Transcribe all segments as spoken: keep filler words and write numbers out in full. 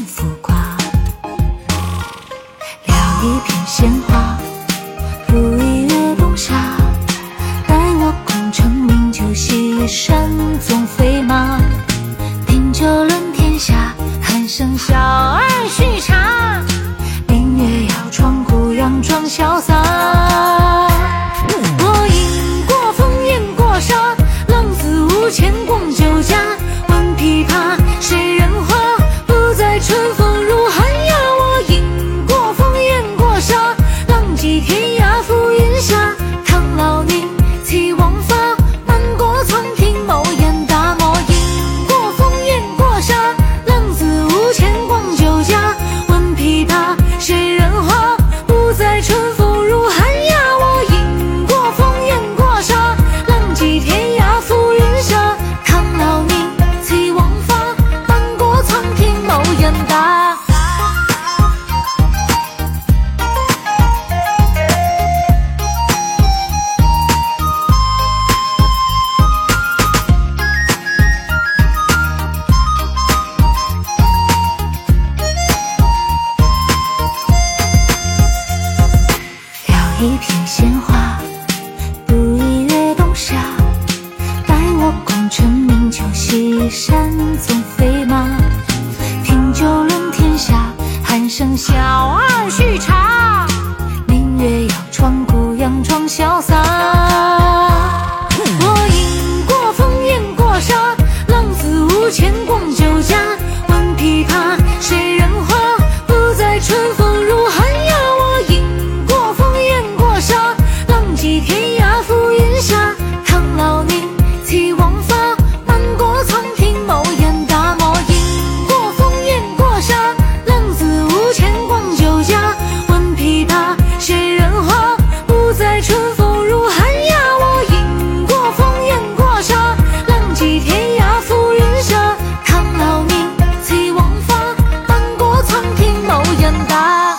人浮夸。聊一片鲜花，不一跃东沙，待我功成名就，西山纵飞马。品酒论天下，喊声小儿须茶。明月摇窗孤杨装潇洒。我饮过风，烟过沙，浪子无牵广酒家。闻琵琶，谁人花？不在春风入寒鸦。我饮过风，烟过沙，浪迹天涯浮云下。唐老宁，泣王发，漫过苍庭某眼大。我饮过风，烟过沙，浪子无牵广酒家。闻琵琶，谁人花？不在春风入寒鸦。我饮过风，烟过沙，浪迹天涯浮云下。唐老宁，泣王发，漫过苍庭某眼大。聊一片鲜花，不一跃东沙，待我功成名就，西山纵飞马。品酒论天下，喊声小儿须茶。明月摇窗孤杨装潇洒。我饮过风，烟过沙，浪子无牵广酒家。闻琵琶，谁人花？不在春风入寒鸦。我饮过风，烟过沙，浪迹天涯浮云下。唐老宁，泣王发，漫过苍庭某眼大。我饮过风，烟过沙，浪子无牵广酒家。闻琵琶，谁人花？不在春风入寒鸦。我饮过风，烟过沙，浪迹天涯浮云下。唐老宁，泣王发，漫过苍庭某眼大。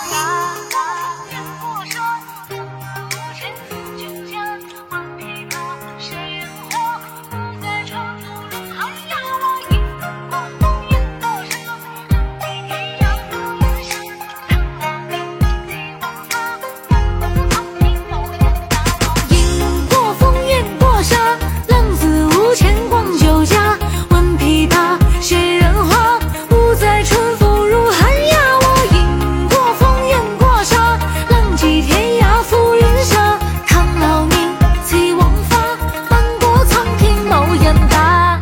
饮过风，烟过沙，浪子无牵广酒家。闻琵琶，谁人花？不在春风入寒鸦。我饮过风，烟过沙，浪迹天涯浮云下。唐老宁，泣王发，漫过苍庭某眼大。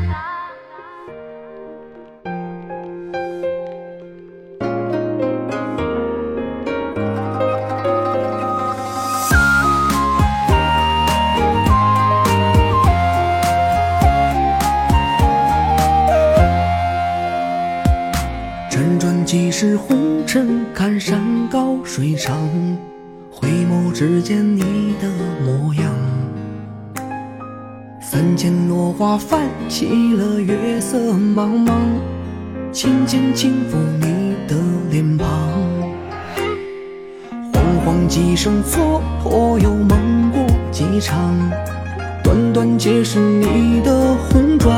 辗转几世红尘，看山高水长，回眸只见你的模样。三千落花泛起了月色茫茫，轻轻轻抚你的脸庞。惶惶几生蹉跎，又梦过几场，段段皆是你的红妆。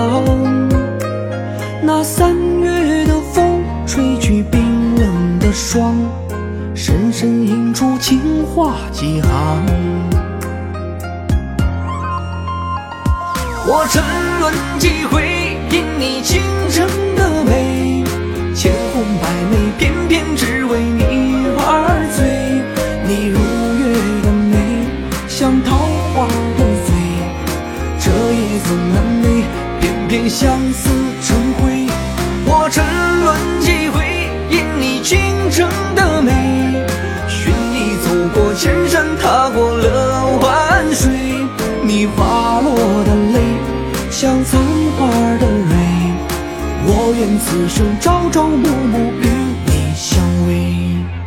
那三月的风吹去冰冷的霜，深深印出情话几行。我沉沦几回，因你倾城的美，千红百媚，偏偏只为你而醉。你如月的美，像桃花的醉，这夜总难寐，偏偏相思成灰。我沉沦几回，因你倾城的美，寻你走过千山，踏过了万水。你滑落的泪，像残花的蕊，我愿此生朝朝暮暮与你相偎。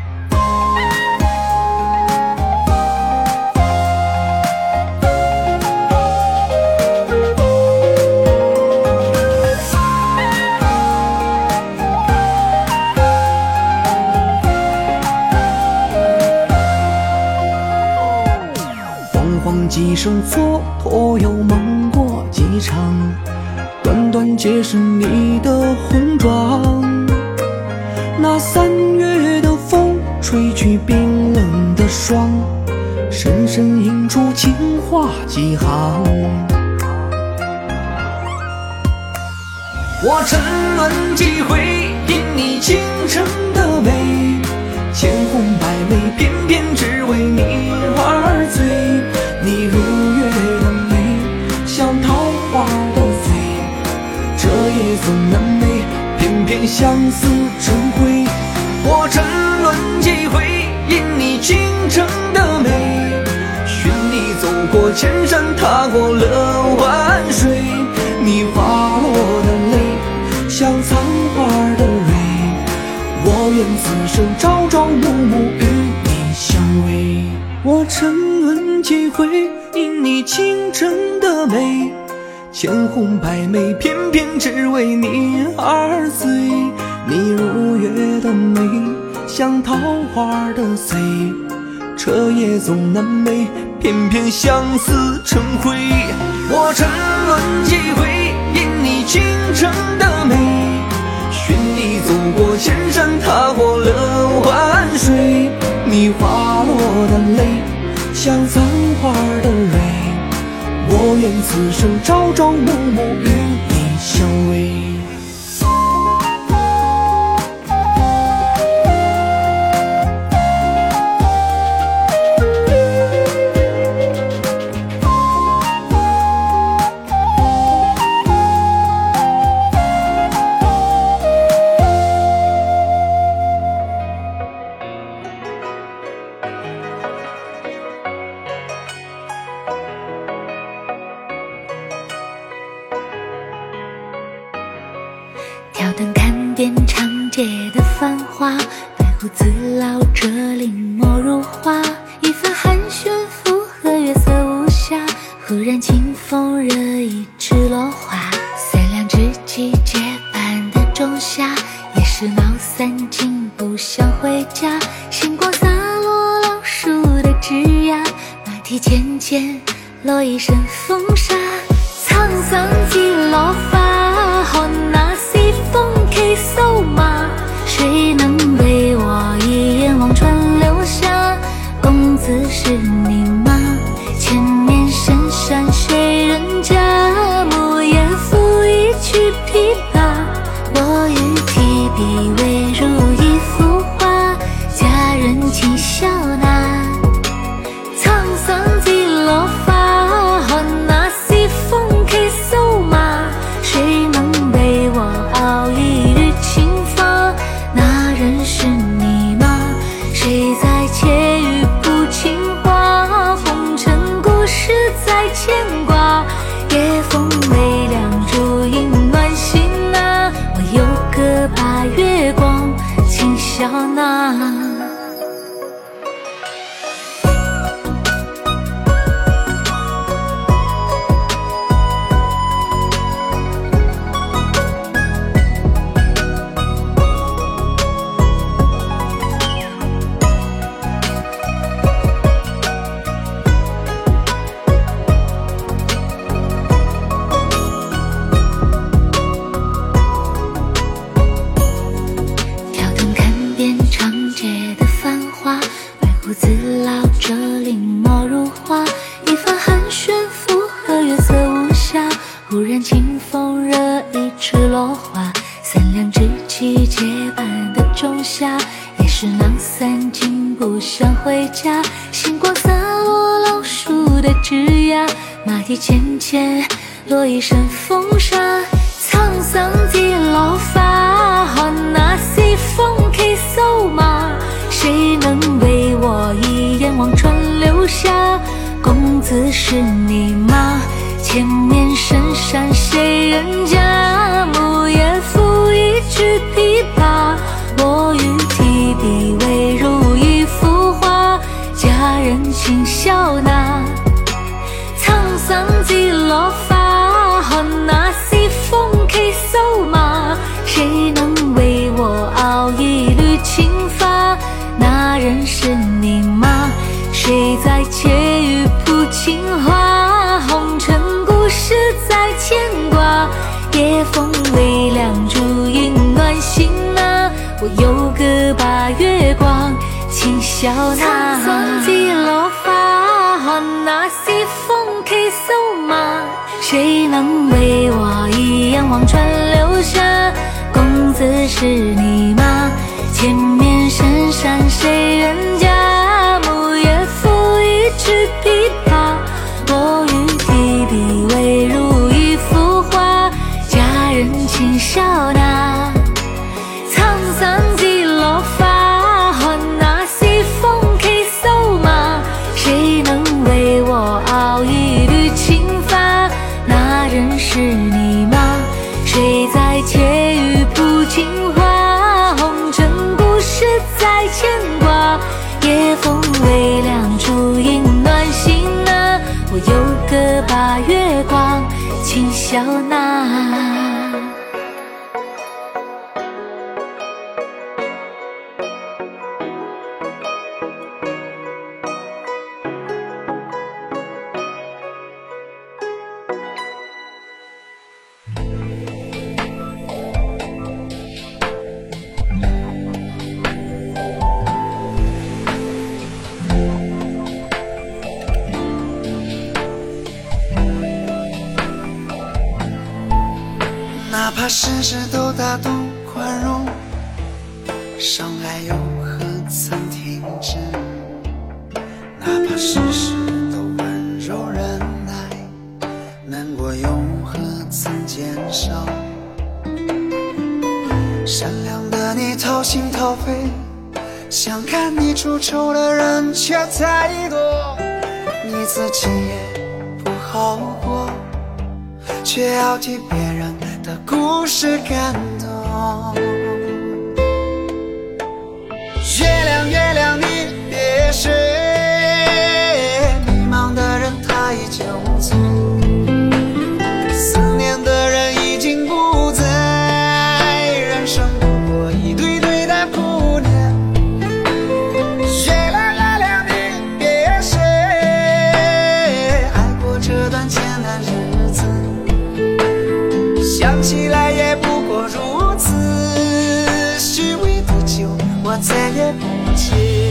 几生蹉跎，又梦过几场，段段皆是你的红妆。 那三月的风吹去冰冷的霜，深深印出情话几行。我沉沦几回，因你倾城的美，千红百媚，偏偏只为你而醉。你如月的美，像桃花的醉，这夜总难寐，偏偏相思成灰。我沉沦几回，因你倾城的美，寻你走过千山，踏过了万水。你滑落的泪，像残花的蕊，我愿此生朝朝暮暮与你相偎。我沉沦几回，因你倾城的美，千红百媚，偏偏只为你而醉。你如月的美，像桃花的醉，彻夜总难寐，偏偏相思成灰。我沉沦几回，因你倾城的美，寻你走过千山，踏过了万水。你滑落的泪，像残花的蕊，我愿此生朝朝暮暮与你相偎。 挑灯看遍长街的繁华，白胡子老者临摹如画，一番寒暄附和月色无暇，忽然清风惹一池落花。三两知己结伴的仲夏，也是闹三更不想回家。星光洒落老树的枝桠，马蹄渐渐落一身风沙。沧桑几落发，看那西风起瘦马，谁能为我一眼望穿流下？公子是你吗？千年深山谁人家？木叶拂一曲琵琶，我与提笔未如一幅画，佳人请笑纳。沧桑几落发，看那西风起瘦马，谁能为我熬一缕青发？那人是你吗？谁在窃语谱情话？红尘故事在牵挂，夜风微凉，烛影暖心啊。我有个把月光，请笑纳。胡子老者临摹如画，一番寒暄附和月色无暇。忽然清风惹一池落花，三两知己结伴的仲夏，也是闹三更不想回家。星光洒落老树的枝桠，马蹄渐渐落一身风沙。沧桑几落发，看那西风起瘦马，谁能为我一眼望穿流下？公子是你吗？千年深山谁人家？木叶拂一曲琵琶，我与提笔未如一幅画，佳人请笑纳。沧桑几落发，看那西风起瘦马，谁能为我熬一缕青发？那人是你吗？谁在窃语谱情话？红尘故事在牵挂，夜我有个把月光轻笑纳。沧桑几落花，看那西风起瘦马。谁能为我一眼望穿流霞？公子是你吗？前面深山谁人家？木叶抚一支琵琶，我与提笔未如一幅画，佳人轻笑纳。沧桑几落花，看那西风起瘦马。谁能为我熬一缕青发？那人是你吗？谁在窃语不尽话？红尘故事在牵挂，夜风微凉，烛影暖心啊。我有个把月光轻笑纳。 哪怕世事都大度宽容，伤害又何曾停止？哪怕世事都温柔忍耐，难过又何曾减少？善良的你掏心掏肺，想看你出丑的人却太多，你自己也不好过，却要替别人的故事感动。月亮月亮你别睡，迷茫的人他已酒醉，思念的人已经不在，人生不过一堆堆的顾念。月亮月亮你别睡，爱过这段艰难日子，想起来也不过如此，虚伪的酒我再也不接。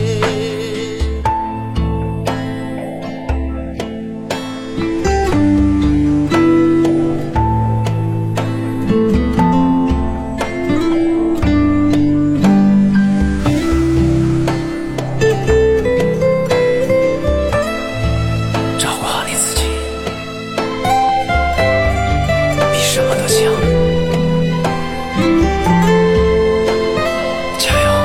照顾好你自己，比什么都强。加油！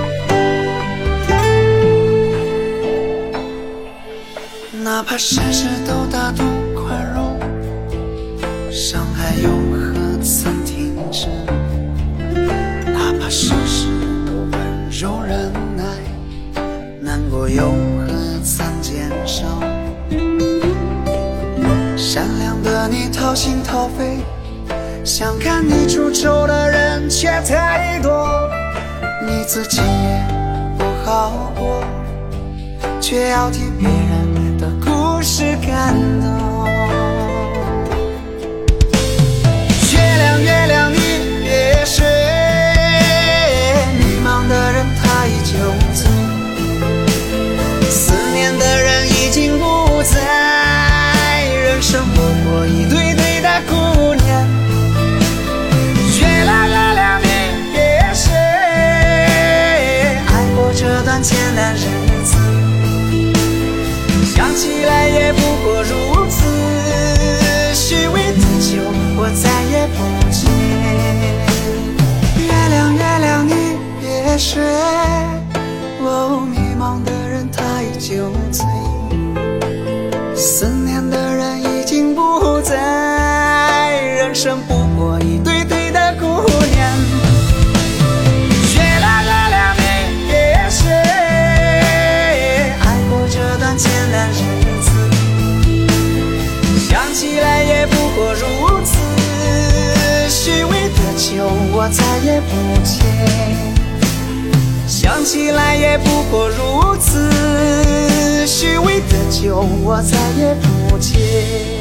哪怕世事都大度宽容，伤害又何曾停止？哪怕世事都温柔忍耐，难过又何曾减少？善良的你掏心掏肺，想看你出丑的人却太多，你自己也不好过，却要替别人的故事感动。月亮月亮你别睡，迷茫的人他已酒醉，思念的人已经不在，人生不过一堆堆的顾念。月亮月亮你别睡，爱过这段艰难日子，想起来也不过如此，虚伪的酒我再也不接。月亮月亮你别睡，哦，迷茫的人他已酒醉，思念的人已经不在，人生不过一堆堆的顾念。月亮月亮你别睡，爱过这段艰难日子，想起来也不过如此，虚伪的酒我再也不接。想起来也不过如此，虚伪的酒我再也不接。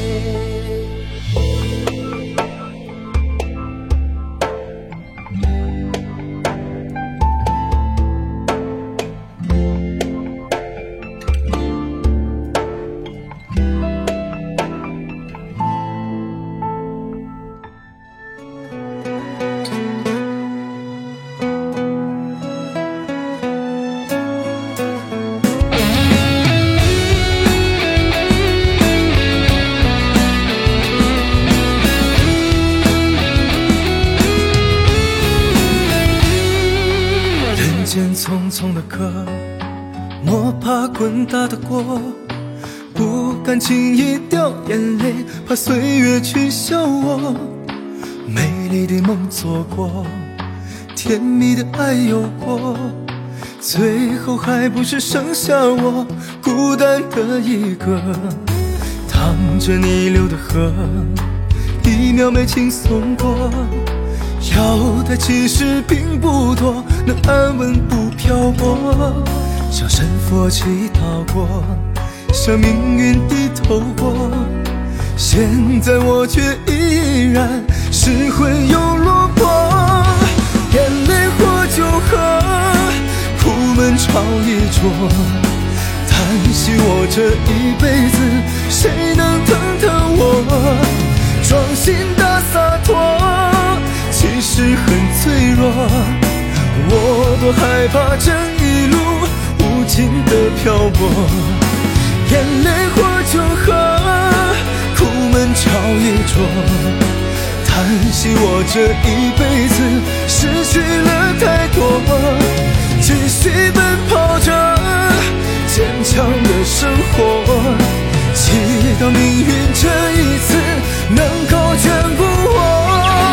间匆匆的歌，莫怕滚大的锅，不敢轻易掉眼泪，怕岁月取笑我。美丽的梦做过，甜蜜的爱有过，最后还不是剩下我孤单的一个。淌着逆流的河，一秒没轻松过，要的其实并不多，能安稳不漂泊。向神佛祈祷过，向命运低头过，现在我却依然失魂又落魄。眼泪或酒喝，苦闷炒一桌，叹息我这一辈子谁能疼疼我。装心大洒脱，其实很脆弱，我多害怕这一路无尽的漂泊。眼泪或酒喝，苦闷炒一桌，叹息我这一辈子失去了太多。继续奔跑着坚强的生活，祈祷命运这一次能够眷顾我。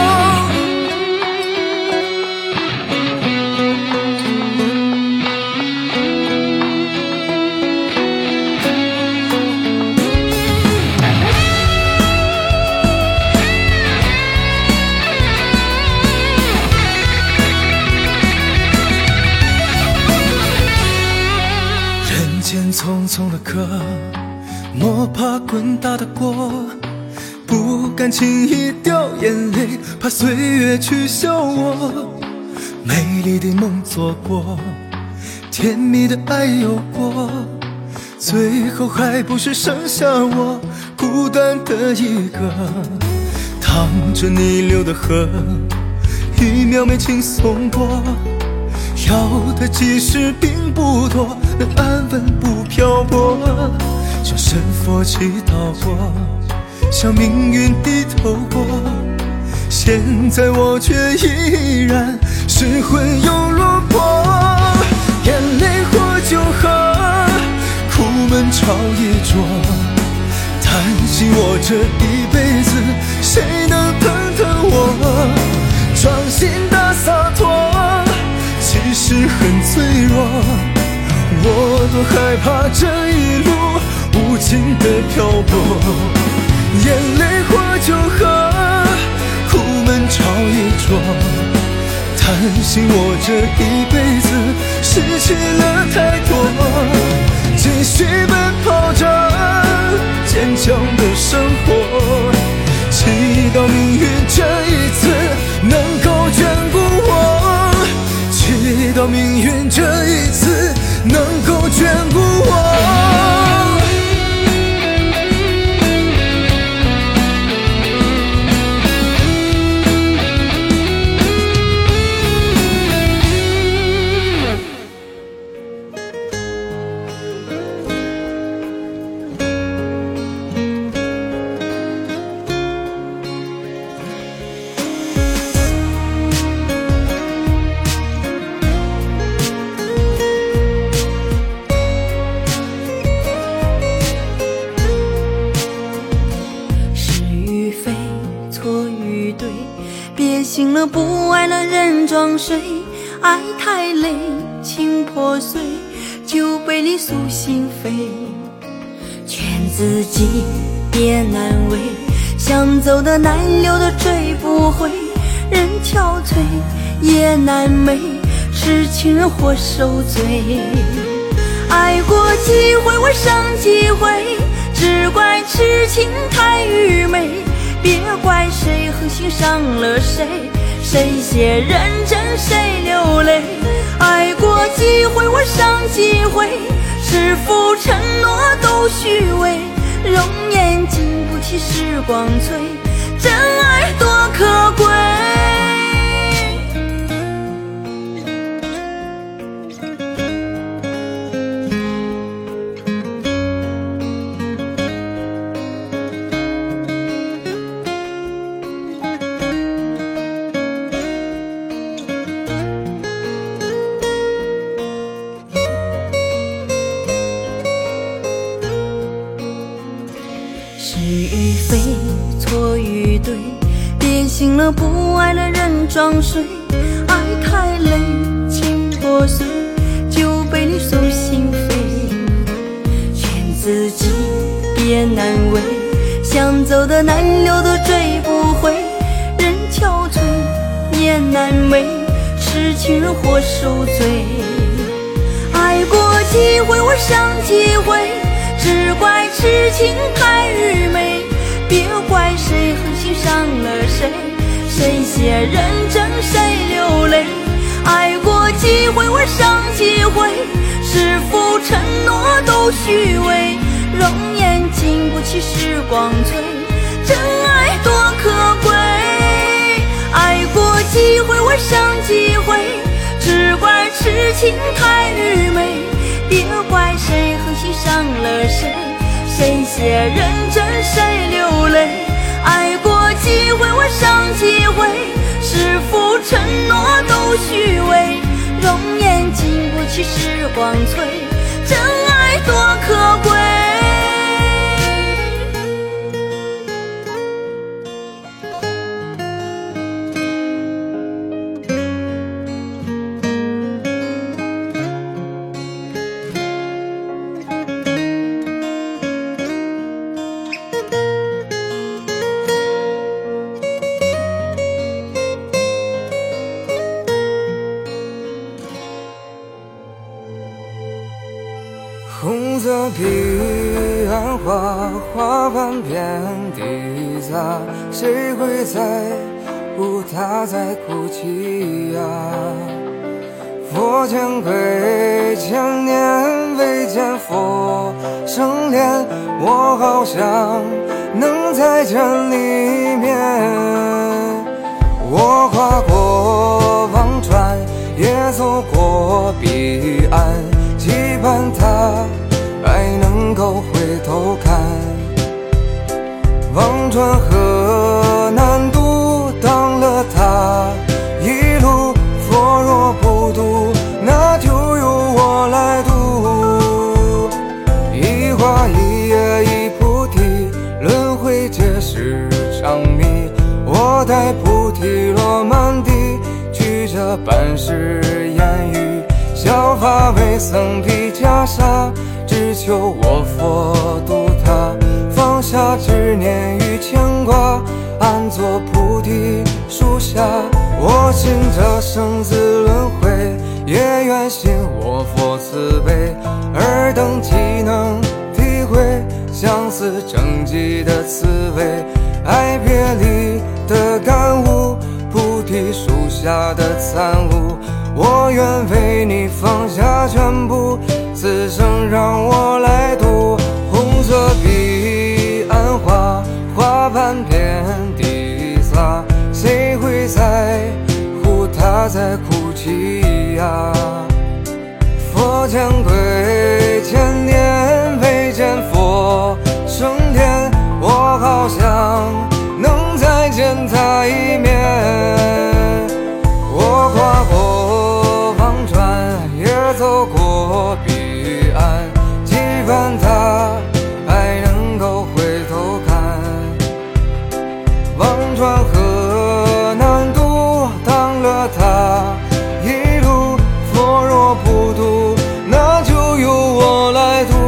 人间匆匆的歌，莫怕滚大的锅，不敢轻易掉眼泪，怕岁月取笑我。美丽的梦做过，甜蜜的爱有过，最后还不是剩下我孤单的一个。淌着逆流的河，一秒没轻松过，要的其实并不多，能安稳不漂泊。向神佛祈祷过，向命运低头过，现在我却依然失魂又落魄。眼泪或酒喝，苦闷炒一桌，叹息我这一辈子谁能疼疼我。装心大洒脱，其实很脆弱，我多害怕这一路无尽的漂泊。眼泪或酒喝，苦闷炒一桌，叹息我这一辈子失去了太多。继续奔跑着坚强的生活，祈祷命运这一次能够眷顾我，祈祷命运这一次能够眷顾我。 醒了不爱了人装睡，爱太累情破碎，酒杯里诉心扉。劝自己别难为，想走的难留的追不回，人憔悴也难寐，是情人或受罪。爱过几回我伤几回，只怪痴情太愚昧，别怪谁狠心伤了谁，谁写认真谁流泪。爱过几回我伤几回，是否承诺都虚伪，容颜经不起时光催，真爱多可贵。 个不爱的人装睡，爱太累，情破碎，就被你手心飞。劝自己别难为，想走的难留都追不回，人憔悴也难为，痴情人或受罪。爱过几回我伤几回，只怪痴情太愚昧，别怪谁狠心伤了谁，谁写认真谁流泪。爱过几回我伤几回，是否承诺都虚伪，容颜经不起时光摧，真爱多可贵。爱过几回我伤几回，只怪痴情太愚昧，别怪谁狠心伤了谁，谁写认真谁流泪。爱过几回我伤几回，是否承诺都虚伪，容颜经不起时光摧，真爱多可贵。 红色彼岸花，花瓣遍地撒，谁会在乎他在哭泣呀？佛前归千年未见佛生脸，我好想能再见你面。我跨过忘川，也走过彼岸，期盼他还能够回头看。忘川河难渡，当了他一路，佛若不渡，那就由我来渡。一花一叶一菩提，轮回皆是长谜。我待菩提落满地，举着半世言语，削发为僧披袈裟，只求我佛度他，放下执念与牵挂，安坐菩提树下。我信这生死轮回，也愿信我佛慈悲，尔等岂能体会相思成疾的滋味？爱别离的感悟，菩提树下的参悟，我愿为你放下全部，此生让我来渡。红色彼岸花，花瓣遍地撒，谁会在乎他在哭泣呀？佛前归千年未见佛生脸，我好想能再见他一面。我跨过忘川，也走过彼岸，期盼他还能够回头看。忘川河难渡，当了他一路，佛若不渡，那就由我来渡。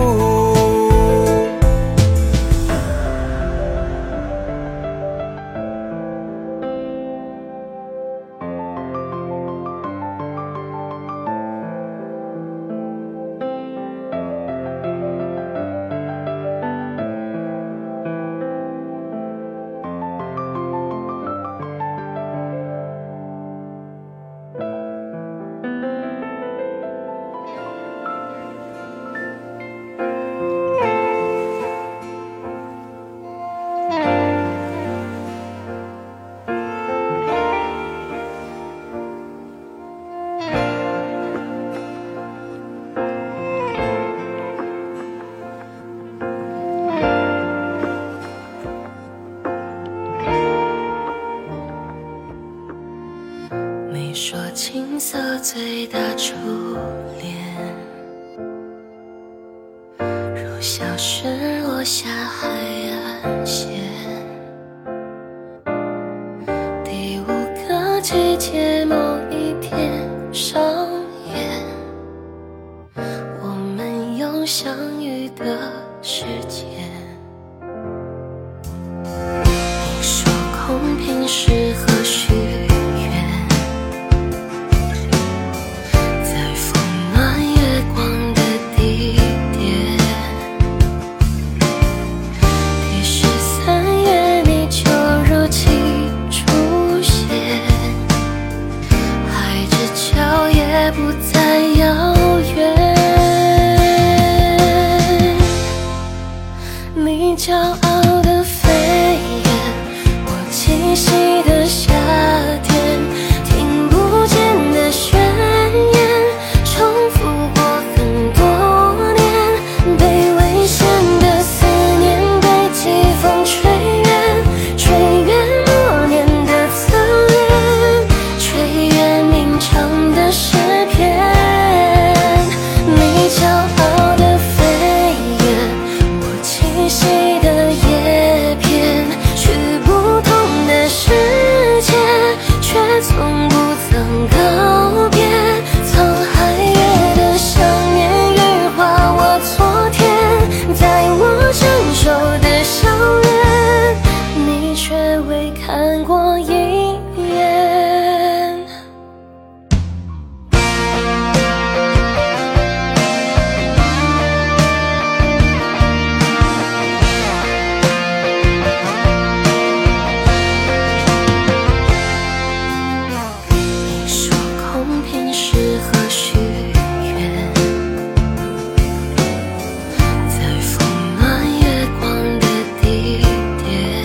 没说青涩最大初恋，如小石落下海岸线，敌相遇的时间。你说空瓶适合许愿，在风暖月光的地点。第十三月你就如期出现，海之角也不再遥远。你骄傲的飞远，我栖息的夏天，听不见的宣言，重复过很多年，被危险的思念被季风吹远，吹远默念的侧脸，吹远鸣唱的诗篇。你骄傲的飞远，我栖息的叶片，去不同的世界，却从不曾告别。沧海月的想念羽化我昨天，在我成熟的校园，你却未看过一眼。你说空瓶适合许愿，在风暖月光的地点。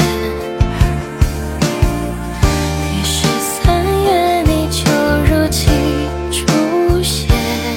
第十三月你就如期出现，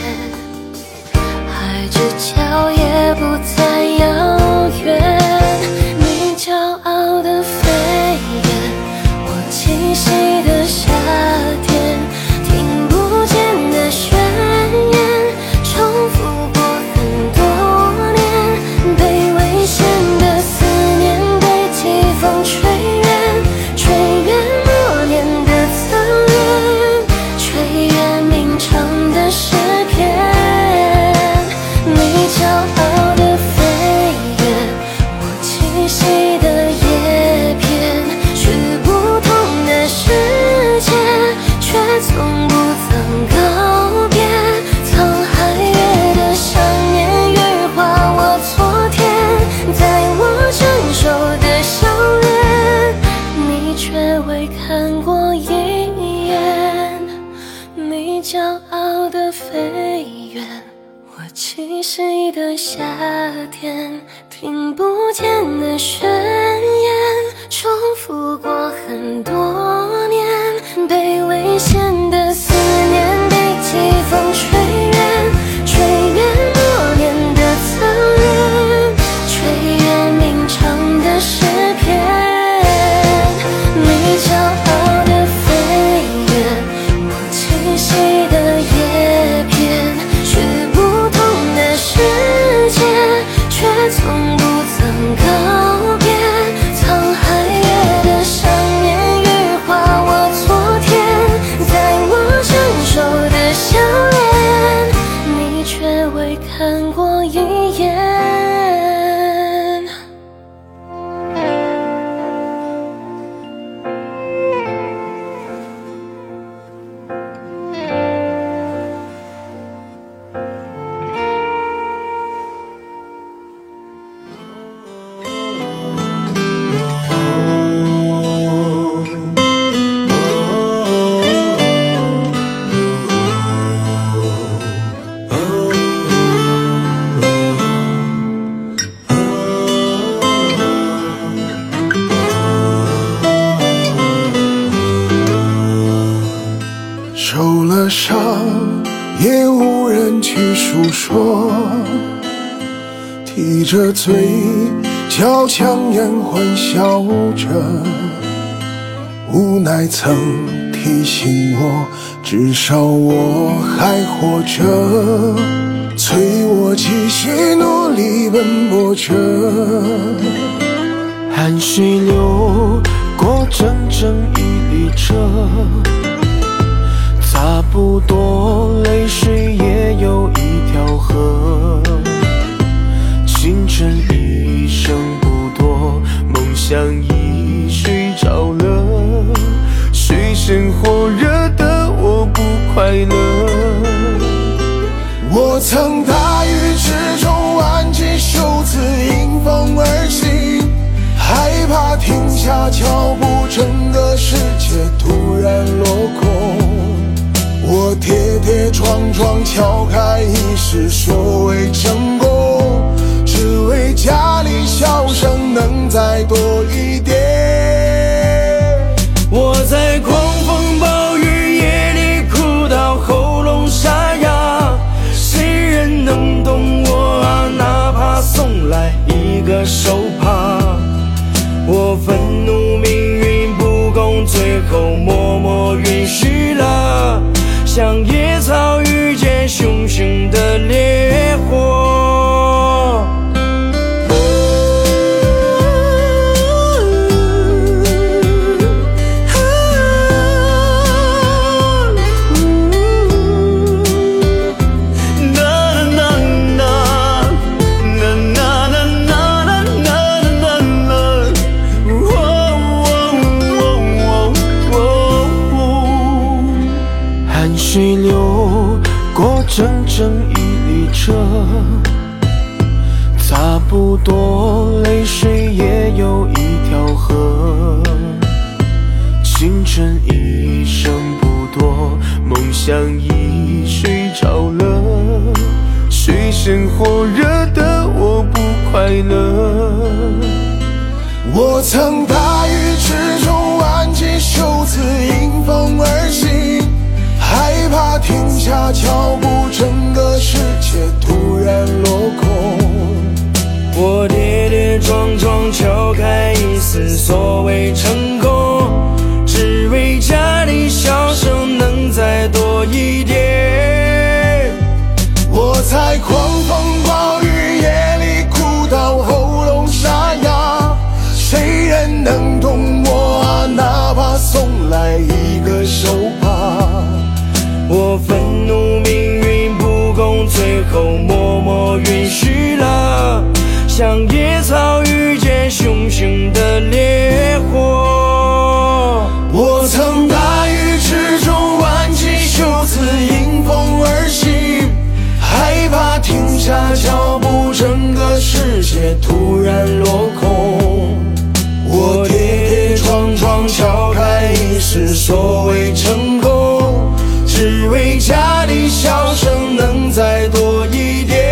海之角也不再遥远。你骄傲的飞远，我栖息的夏天，听不见的宣言，重复过很多年，被危险的思念被季风吹远，吹远默念的侧脸，吹远鸣唱的诗篇。你骄傲的飞远，我栖息的叶片，去不同的世界，却从不曾告别。沧海月的想念羽化我昨天，在我成熟的校园，你却未看过一眼。你骄傲的飞远，我栖息的夏天，听不见的宣言，重复过很多年，被危险的思念被季风吹远，吹远默念的侧脸，吹远鸣唱的诗篇。你骄傲的飞远，我栖息的叶片，去不同的世界，却从不曾告别。沧海月的想念羽化我昨天，在我成熟的校园，你却未看过一眼。 受了伤，也无人去诉说，提着嘴角强颜欢笑着，无奈曾提醒我，至少我还活着，催我继续努力奔波着。 汗水流过整整一里车，差不多泪水也有一条河。 我曾大雨之中挽起袖子，迎风而行，害怕停下脚步，整个世界突然落空。我跌跌撞撞敲开一世所谓成功，只为家里笑声能再多一点。 我在狂风暴雨夜里哭到喉咙沙哑，谁人能懂我啊？哪怕送来一个手帕。我愤怒命运不公，最后默默允许了，像野草遇见熊熊的烈火。水流过整整一里车，差不多泪水也有一条河。青春一生不多，梦想已睡着了，水深火热的我不快乐。 我曾大雨之中挽起袖子，迎风而行，害怕停下脚步，整个世界突然落空。 我跌跌撞撞敲开一丝所谓成功，只为家里笑声能再多一点。 我在狂风暴雨夜里哭到喉咙沙哑，谁人能懂我啊？哪怕送来一个手帕。 我愤怒命运不公，最后默默允许了，像野草遇见熊熊的烈火。 我曾大雨之中挽起袖子，迎风而行，害怕停下脚步，整个世界突然落空。我跌跌撞撞敲开一世所谓成功，只为家里笑声能再多一点。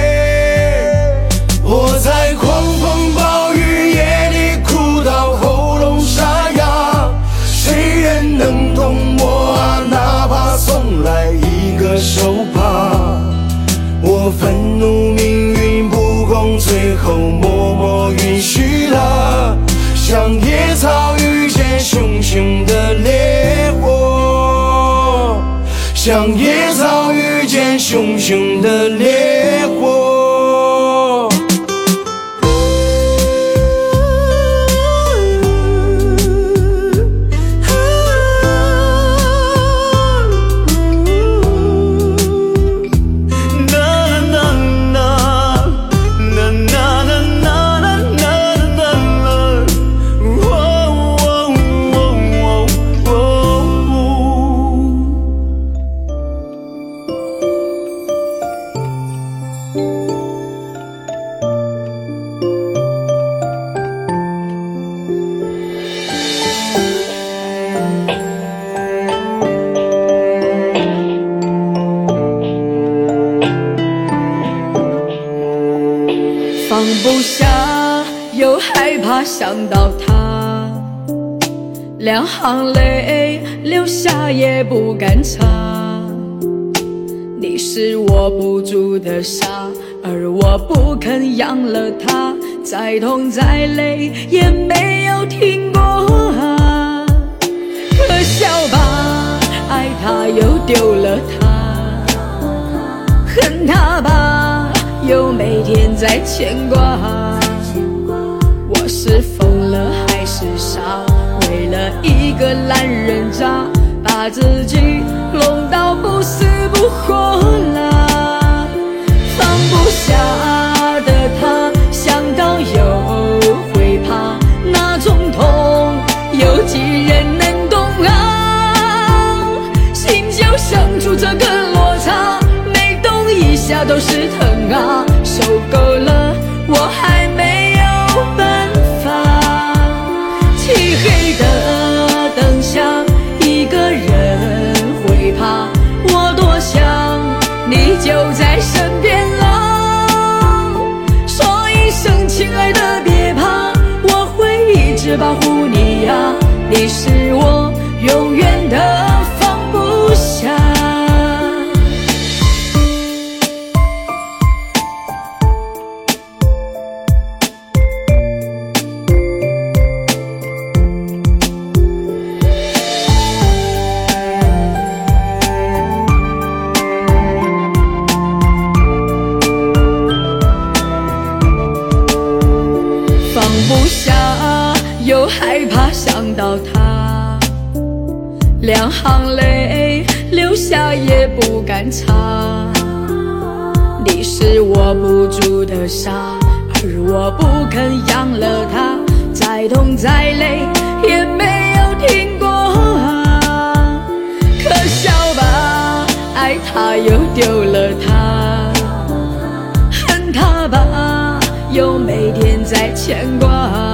我在狂风暴雨夜里哭到喉咙沙哑，谁人能懂我啊？哪怕送来一个手帕。我愤怒命运不公，最后默默允许了，像野草遇见熊熊的烈火，像野草遇见熊熊的烈火。 放不下，又害怕想到他，两行泪流下也不敢擦。你是握不住的沙，而我不肯养了它，再痛再累也没有停过啊。可笑吧，爱他又丢了他，恨他吧，又每天在牵挂。我是疯了还是傻？为了一个烂人渣，把自己弄到不死不活啦。放不下的他，想到又会怕，那种痛有几人能懂啊？心就生出这个落差，每动一下下都是疼啊，受够了我还没有办法。漆黑的灯下一个人会怕，我多想你就在身边了。说一声亲爱的别怕，我会一直保护你呀，你是我永远的放不下。放不下又害怕想到他，两行泪流下也不敢擦。你是握不住的沙，而我不肯养了它，再痛再累也没有停过啊。可笑吧，爱他又丢了他，恨他吧又每天在牵挂。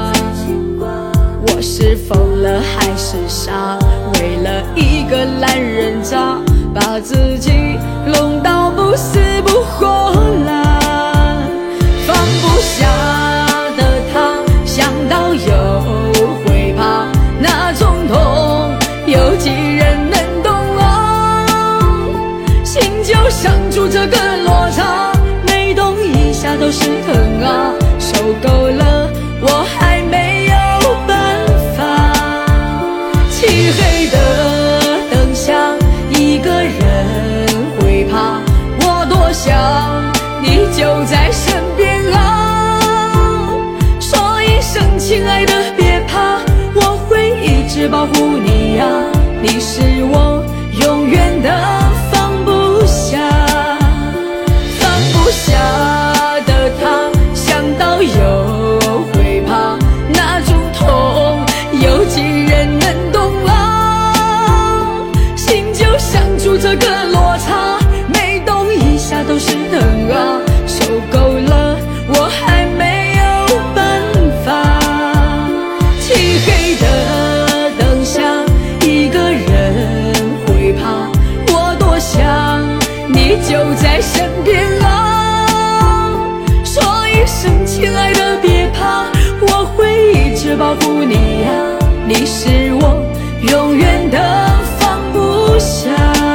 我是疯了还是傻？为了一个烂人渣，把自己弄到不死不活啦。放不下的他，想到又会怕，那种痛有几人能懂哦？心就像住这个落差，每动一下都是疼啊，受够了我还没有办法。漆黑的灯下一个人会怕，我多想你就在身边啊。说一声亲爱的别怕，我会一直保护你呀，你是我永远的放不下。放不下的他，想到又会怕，那种痛有几人能懂啊？心就像住这个落差，每动一下都是疼啊，受够了我还没有办法。漆黑的灯下一个人会怕，我多想你就在身边啊。说一声亲爱的别怕，我会一直保护你呀，你是我永远的放不下。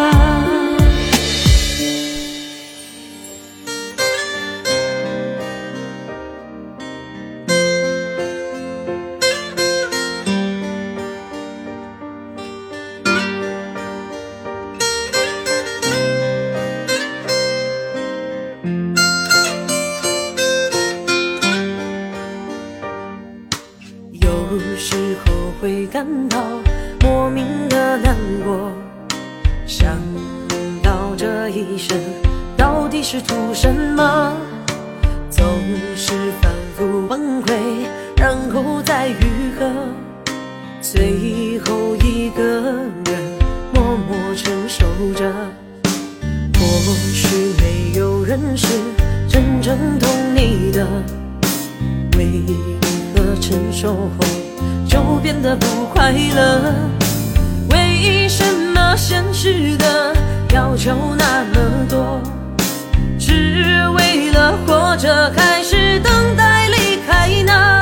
有时候会感到莫名的难过，想到这一生到底是图什么，总是反复崩溃，然后再愈合，最后一个人默默承受着。或许没有人是真正懂你的，为何承受后就变得不快乐？为什么现实的要求那么多，只为了活着还是等待离开呢？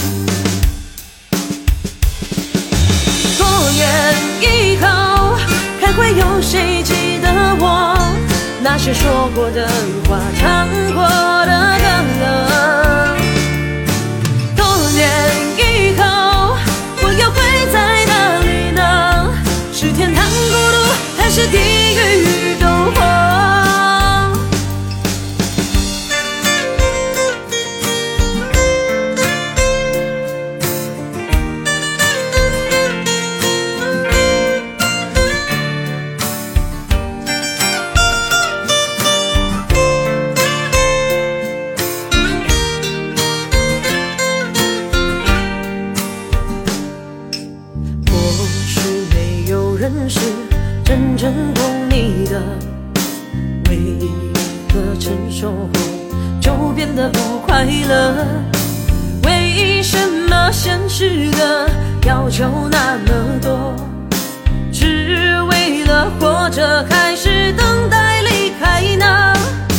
多年以后还会有谁记得我那些说过的话，唱过的歌？多年以后我又会在哪里呢？是天堂孤独还是地狱斗火？ 受后就变得不快乐？为什么现实的要求那么多？只为了活着还是等待离开呢？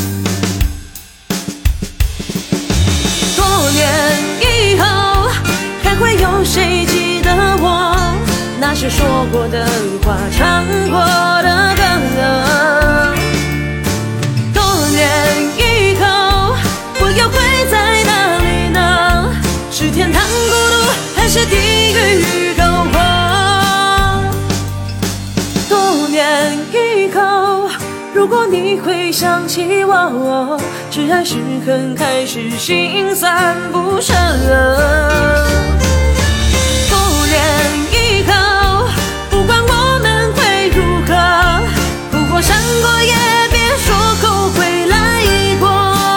多年以后还会有谁记得我那些说过的话，唱过的歌？多年以后我又会在哪里呢？是天堂孤独还是地狱篝火？多年以后如果你会想起我，是爱是恨还是心散不舍？多年以后不管我们会如何，哭过伤过也别说后悔来过。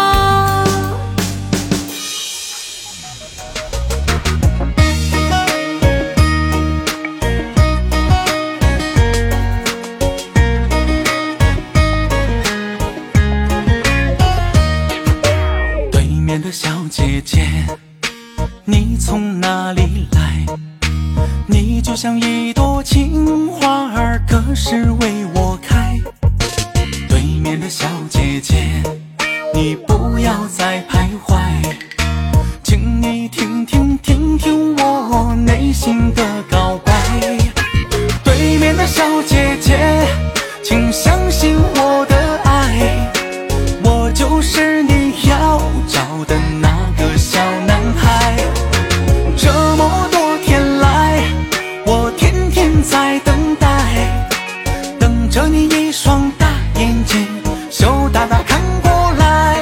对面的小姐姐，你从哪里来？你就像一朵青花儿，可是为我开。对面的小姐姐，你不要再徘徊，请你听听听听我内心的告白。对面的小姐姐，请相信我的爱，我就是你要找的那个小男孩。这么多天来，我天天在等待，等着你一双大眼睛，羞答答看过来。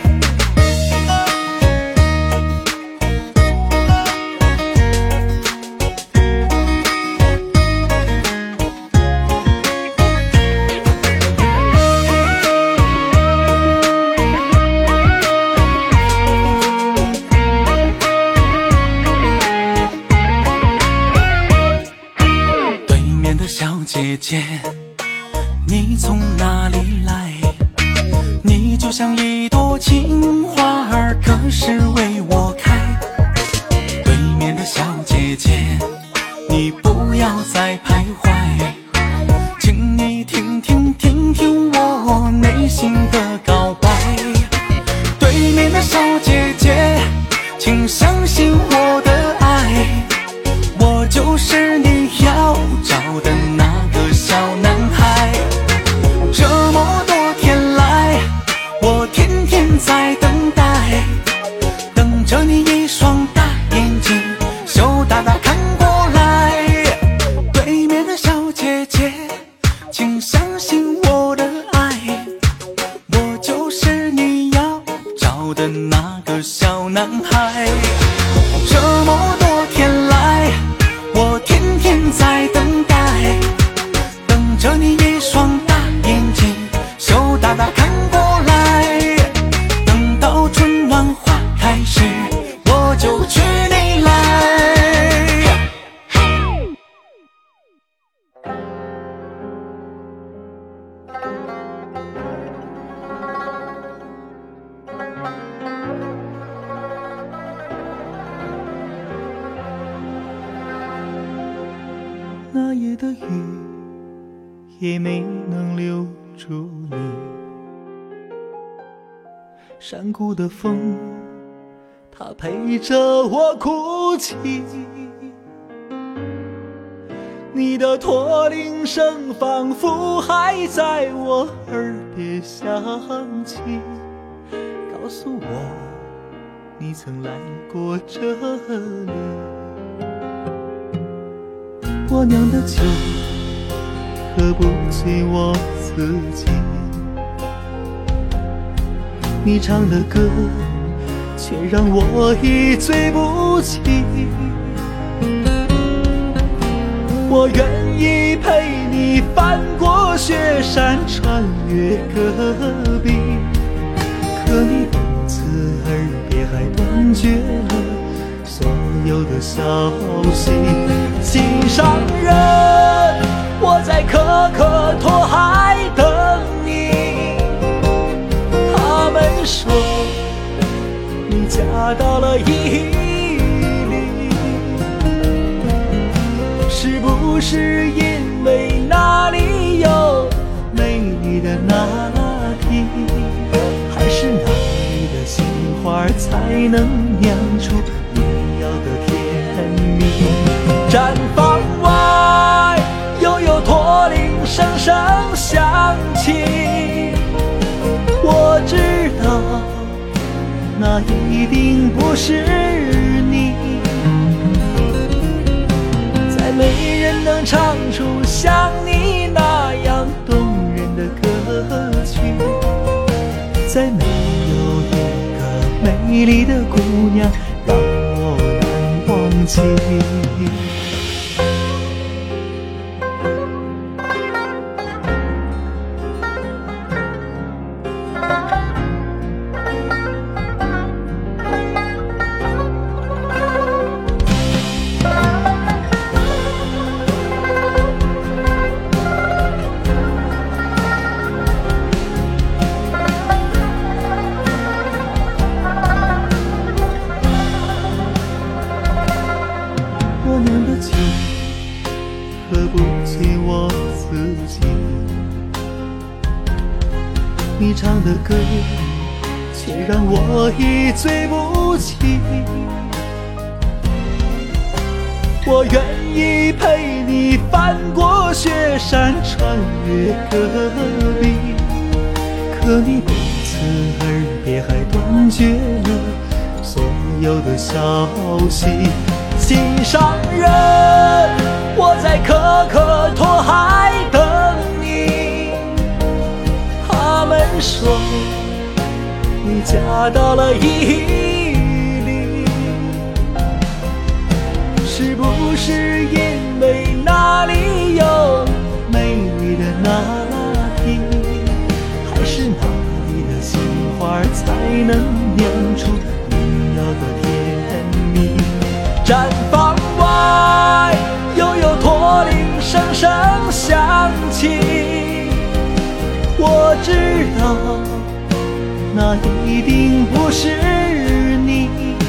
对面的小姐姐，你从哪里来？你就像一朵青花儿，可是为我开。对面的小姐姐，你不要再徘徊，请你听听听听我内心的告白。对面的小姐姐，请相信我的爱，我就是你要找的那个小男孩。这么多天来，我天天在等待，等着你一双大眼睛，羞答答看过来。对面的小姐姐，请相信我的爱，我就是你要找的那个小男孩。这么多天来，我天天在等待，等着你一双大眼睛，羞答答看过来。等到春暖花开时，我就娶你来。 那夜的雨也没能留住你，山谷的风它陪着我哭泣，你的驼铃声仿佛还在我耳边响起，告诉我你曾来过这里。我酿的酒喝不醉我自己，你唱的歌却让我一醉不起。我愿意陪你翻过雪山，穿越戈壁，可你从此耳边还断绝了所有的消息。心上人，我在可可托海等你，他们嫁到了伊犁，是不是因为那里有美丽的那拉提，还是那里的杏花才能酿出你要的甜蜜？毡房外又有驼铃声声响起，我知道那一定不是你，再没人能唱出像你那样动人的歌曲，再没有一个美丽的姑娘让我难忘记。我酿的酒喝不醉我自己，你唱的歌却让我一醉不起。我愿意陪你翻过雪山，穿越戈壁，可你不辞而别，还断绝了所有的消息。心上人，我在可可托海等你。他们说你嫁到了伊犁，是不是因为那里有美丽的那拉提，还是那里的杏花才能酿出你要的甜蜜？毡房外又有驼铃声声响起，我知道那一定不是你，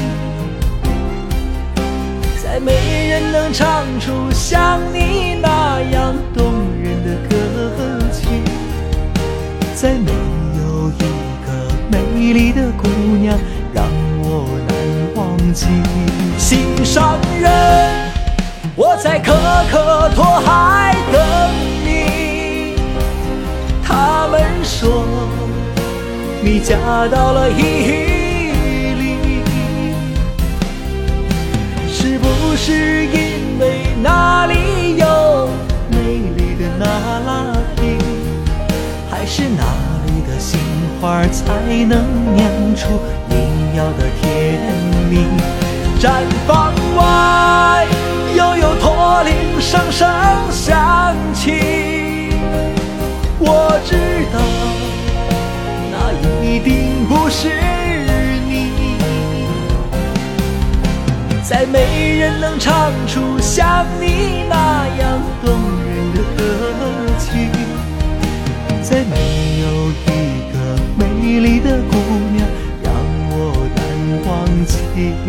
再没人能唱出像你那样动人的歌曲，再没有一个美丽的姑娘让我难忘记。心上人，我在可可托海等你。他们说你嫁到了伊犁，是不是因为那里有美丽的那拉提，还是那里的杏花才能酿出你要的甜蜜？毡房外又有驼铃声声响起，我知道那一定不是你，再没人能唱出像你那样动人的歌曲，再没有一个美丽的姑娘让我难忘记。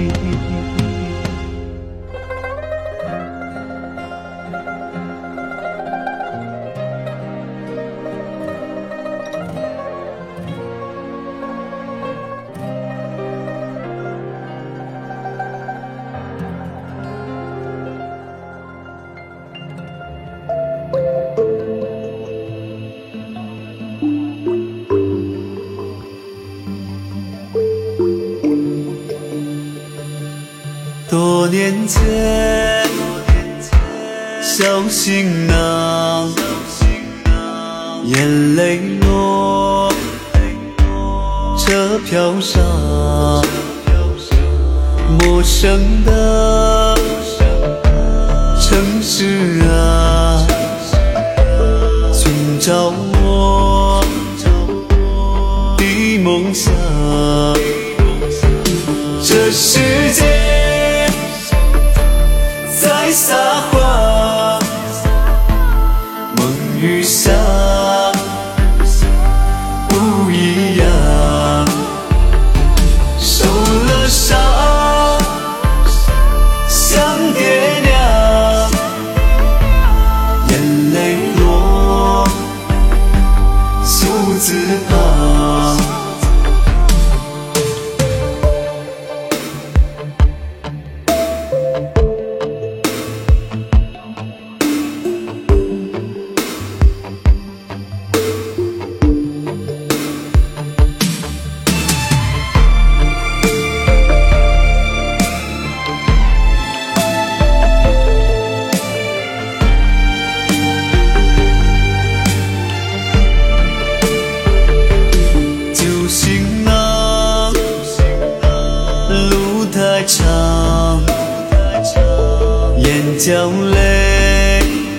多年前，小行囊，眼泪落，车票上，陌生的城市啊，寻找我的梦想。这世界在撒谎，梦与想不一样，受了伤。 将泪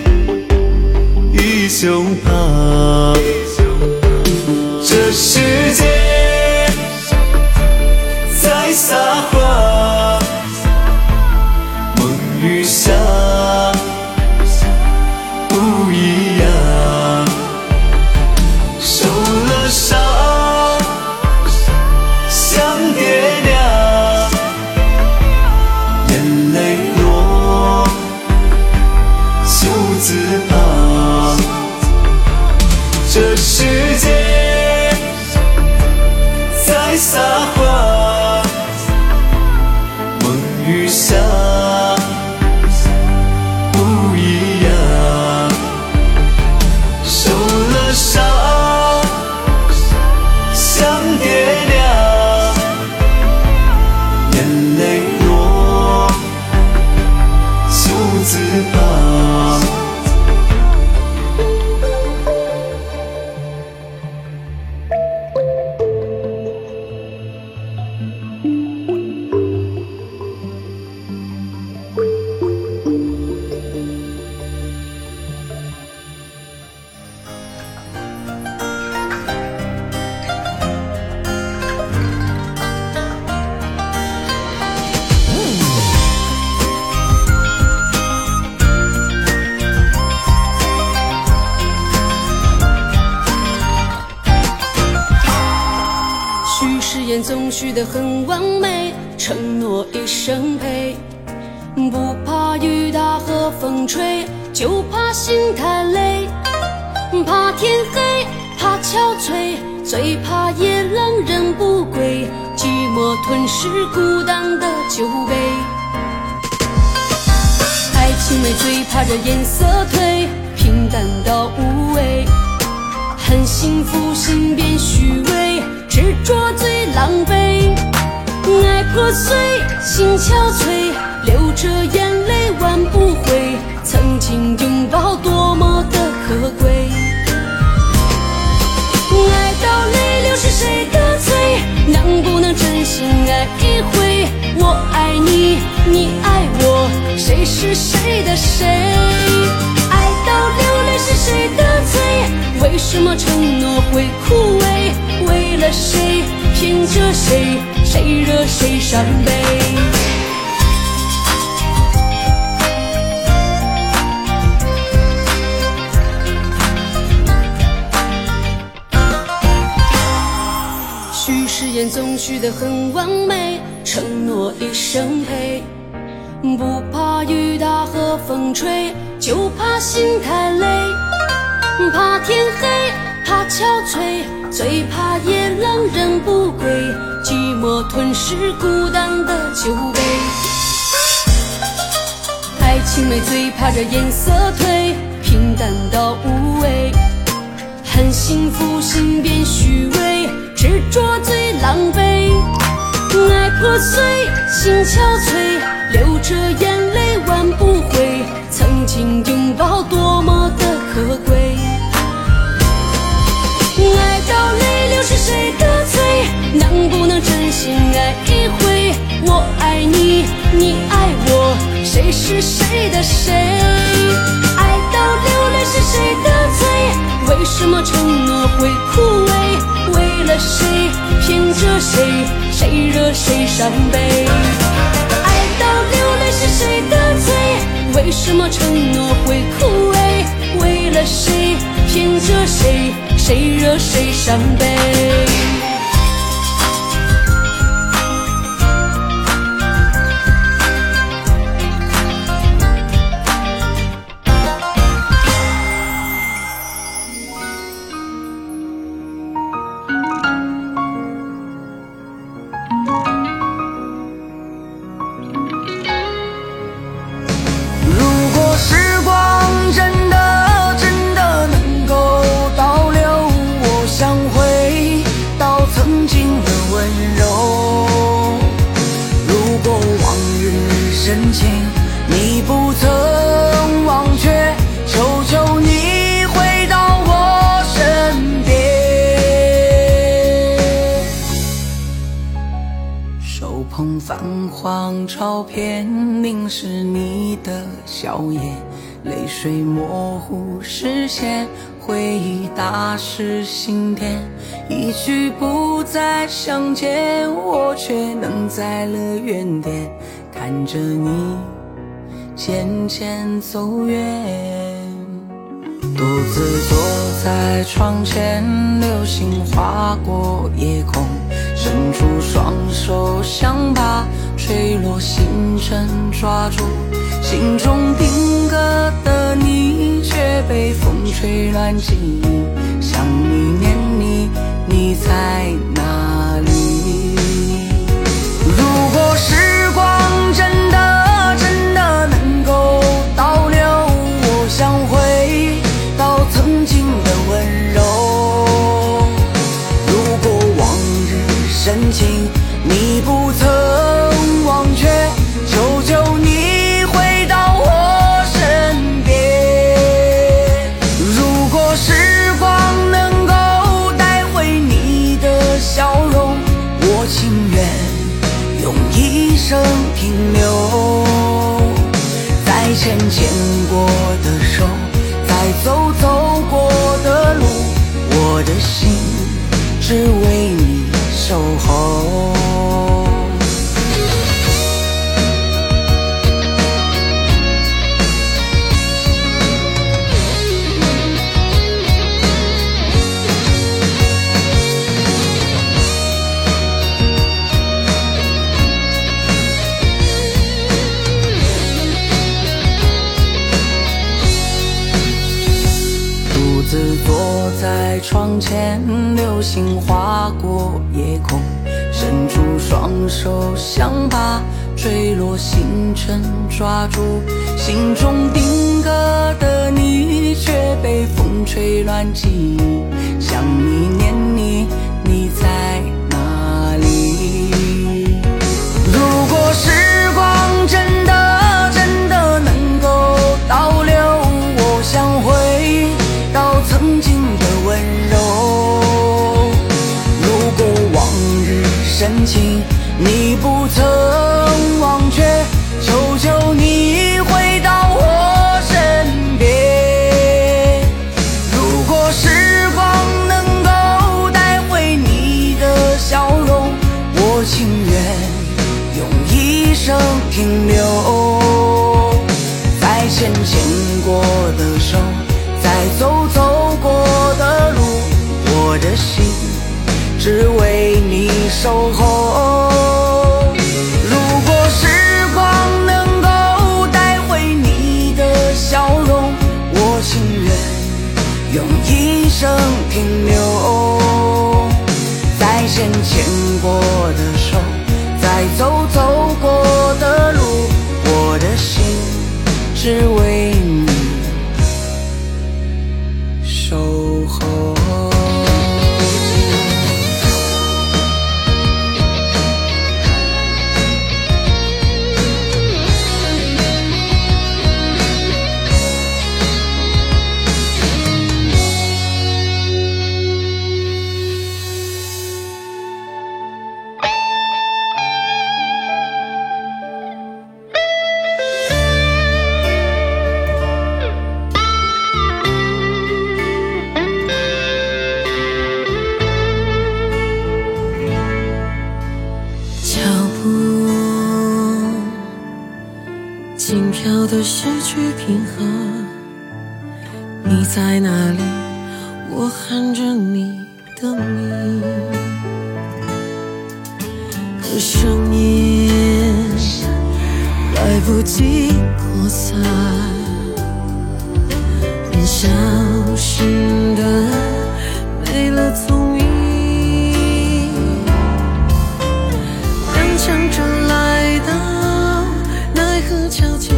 依旧怕。这世界在撒花，梦与想不一样。受了伤，想爹娘，眼泪落，就自怕。这世界在撒花，梦与想不一样。受了伤，想爹娘，眼泪落，就自怕。 许誓言总许得很完美，承诺一生陪，不怕雨打和风吹，就怕心太累。怕天黑，怕憔悴，最怕夜冷人不归，寂寞吞噬孤单的酒杯。爱情美，最怕这颜色褪，平淡到无味，恨幸福，心变虚伪，执着最狼狈。爱破碎，心憔悴，流着眼泪挽不回，曾经拥抱多么的可贵。爱到泪流是谁的罪？能不能真心爱一回？我爱你，你爱我，谁是谁的谁？爱到流泪是谁的罪？为什么承诺会枯萎？为了谁骗着谁？谁惹谁伤悲？许誓言总许得很完美，承诺一生陪，不怕雨打和风吹，就怕心太累。怕天黑，怕憔悴，最怕夜冷人不归，寂寞吞噬孤单的酒杯。爱情美，最怕这颜色褪，平淡到无味，恨幸福，心变虚伪，执着最狼狈。爱破碎，心憔悴，流着眼泪挽不回，曾经拥抱多么的可贵。爱到泪流是谁的罪？能不能真心爱一回？我爱你，你爱我，谁是谁的谁？爱到流泪是谁的罪？为什么承诺会枯萎？为了谁骗着谁？谁惹谁伤悲？爱到流泪是谁的罪？为什么承诺会枯萎？为了谁骗着谁？谁惹谁伤悲？ 深情你不曾忘却，求求你回到我身边。手红泛黄照片凝视你的笑颜，泪水模糊视线，回忆打湿心田，一去不再相见，我却能在了原点看着你渐渐走远。独自坐在窗前，流星划过夜空，伸出双手想把坠落星辰抓住，心中定格的你却被风吹乱记忆，想你念你，你在哪里？如果时光真的真的能够倒流，我想回到曾经的温柔。如果往日深情你不曾忘却，求求你回到我身边。如果时光能够带回你的笑容，我情愿用一生停留。再牵牵过的手，再走走过的路，我的心只为你守候。独自坐在窗前，流星划过夜空，伸出双手想把坠落星辰抓住，心中定格的你却被风吹乱记忆，想你念你，你在哪里？如果时光真的真的能够倒流，我想回到曾经的温柔。如果往日深情你不曾忘却，求求你回到我身边。如果时光能够带回你的笑容，我情愿用一生停留。再牵牵过的手，再走走过的路，我的心只为你守候。如果时光能够带回你的笑容，我情愿用一生停留。再牵牵过的手，再走走过的路，我的心只为你守候。 轻飘的失去平衡，你在哪里？我喊着你的名，可声音来不及扩散，便消失的没了踪影，踉跄着来到奈何桥前，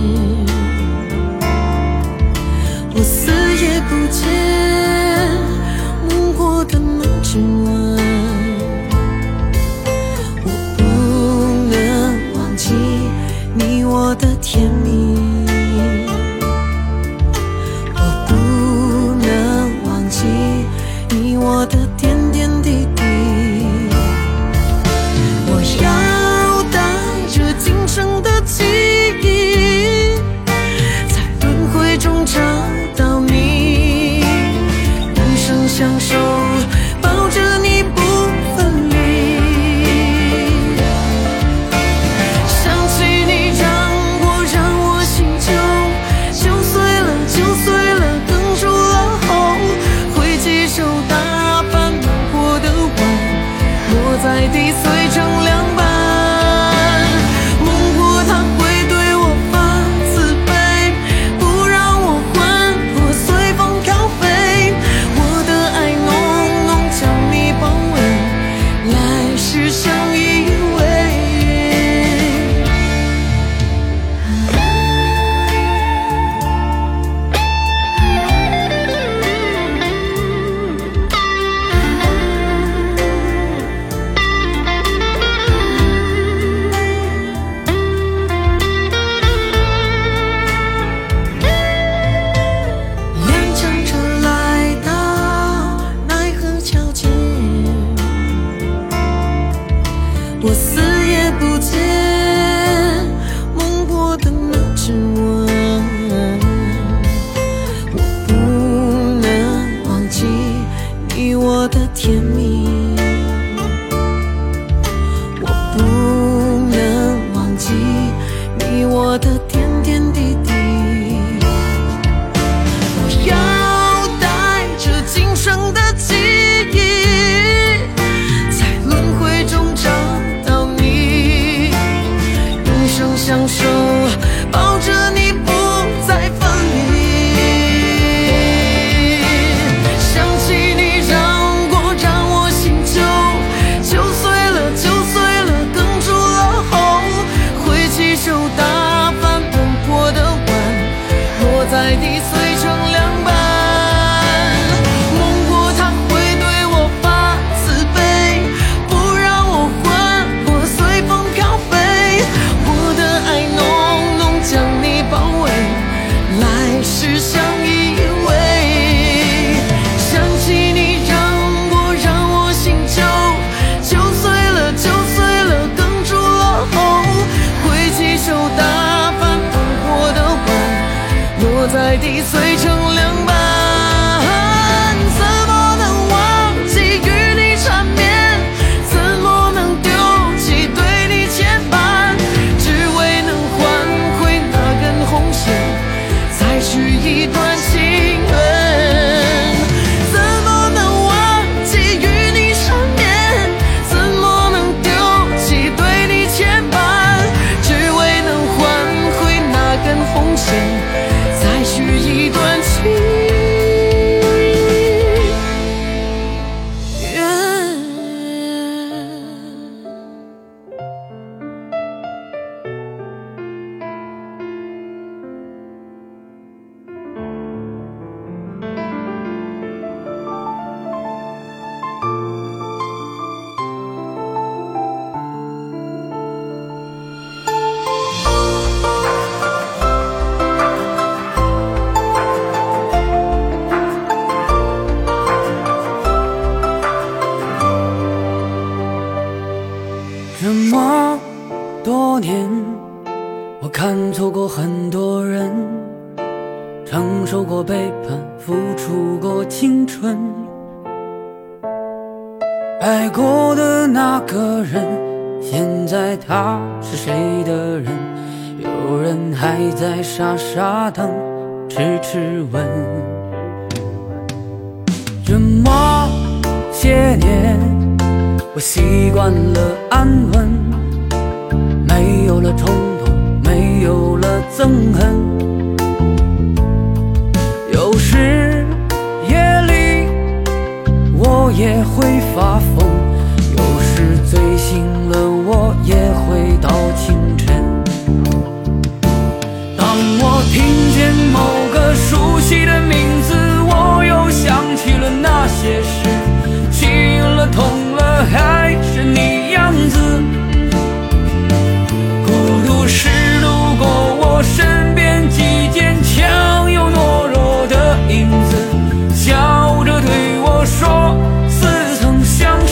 我死也不见梦过的那指纹，我不能忘记你我的甜蜜，我不能忘记是相依偎。 我死也不见梦过的那只吻，我不能忘记你我的甜蜜，我不能忘记你我的点点滴滴。我要带着今生的记忆，在轮回中找相守，抱着你不再分离。想起你让过，让我心就就碎了，就碎了，哽住了喉。挥起手打翻崩破的碗，落在地碎成两半。梦过他会对我发慈悲，不让我魂魄随风飘飞。我的爱浓浓将你包围，来世相依偎。想起你让过，让我心就就碎了，就碎了，哽住了喉。挥起手打翻崩破的碗，落在地碎成两半。怎么能忘记与你缠绵？怎么能丢弃对你牵绊？再续一段情缘，怎么能忘记与你缠绵？怎么能丢弃对你牵绊？只为能换回那根红线，再续一段情缘。 这么多年，我看错过很多人，承受过背叛，付出过青春。爱过的那个人，现在他是谁的人？有人还在傻傻等，痴痴问。这么些年，我习惯了安稳，没有了冲动，没有了憎恨。有时夜里我也会发疯，有时醉醒了我也会到清晨。当我听见某个熟悉的名字，我又想起了那些事，气了痛了还是你样子。孤独是路过我身边既坚强又懦弱的影子，笑着对我说似曾相识。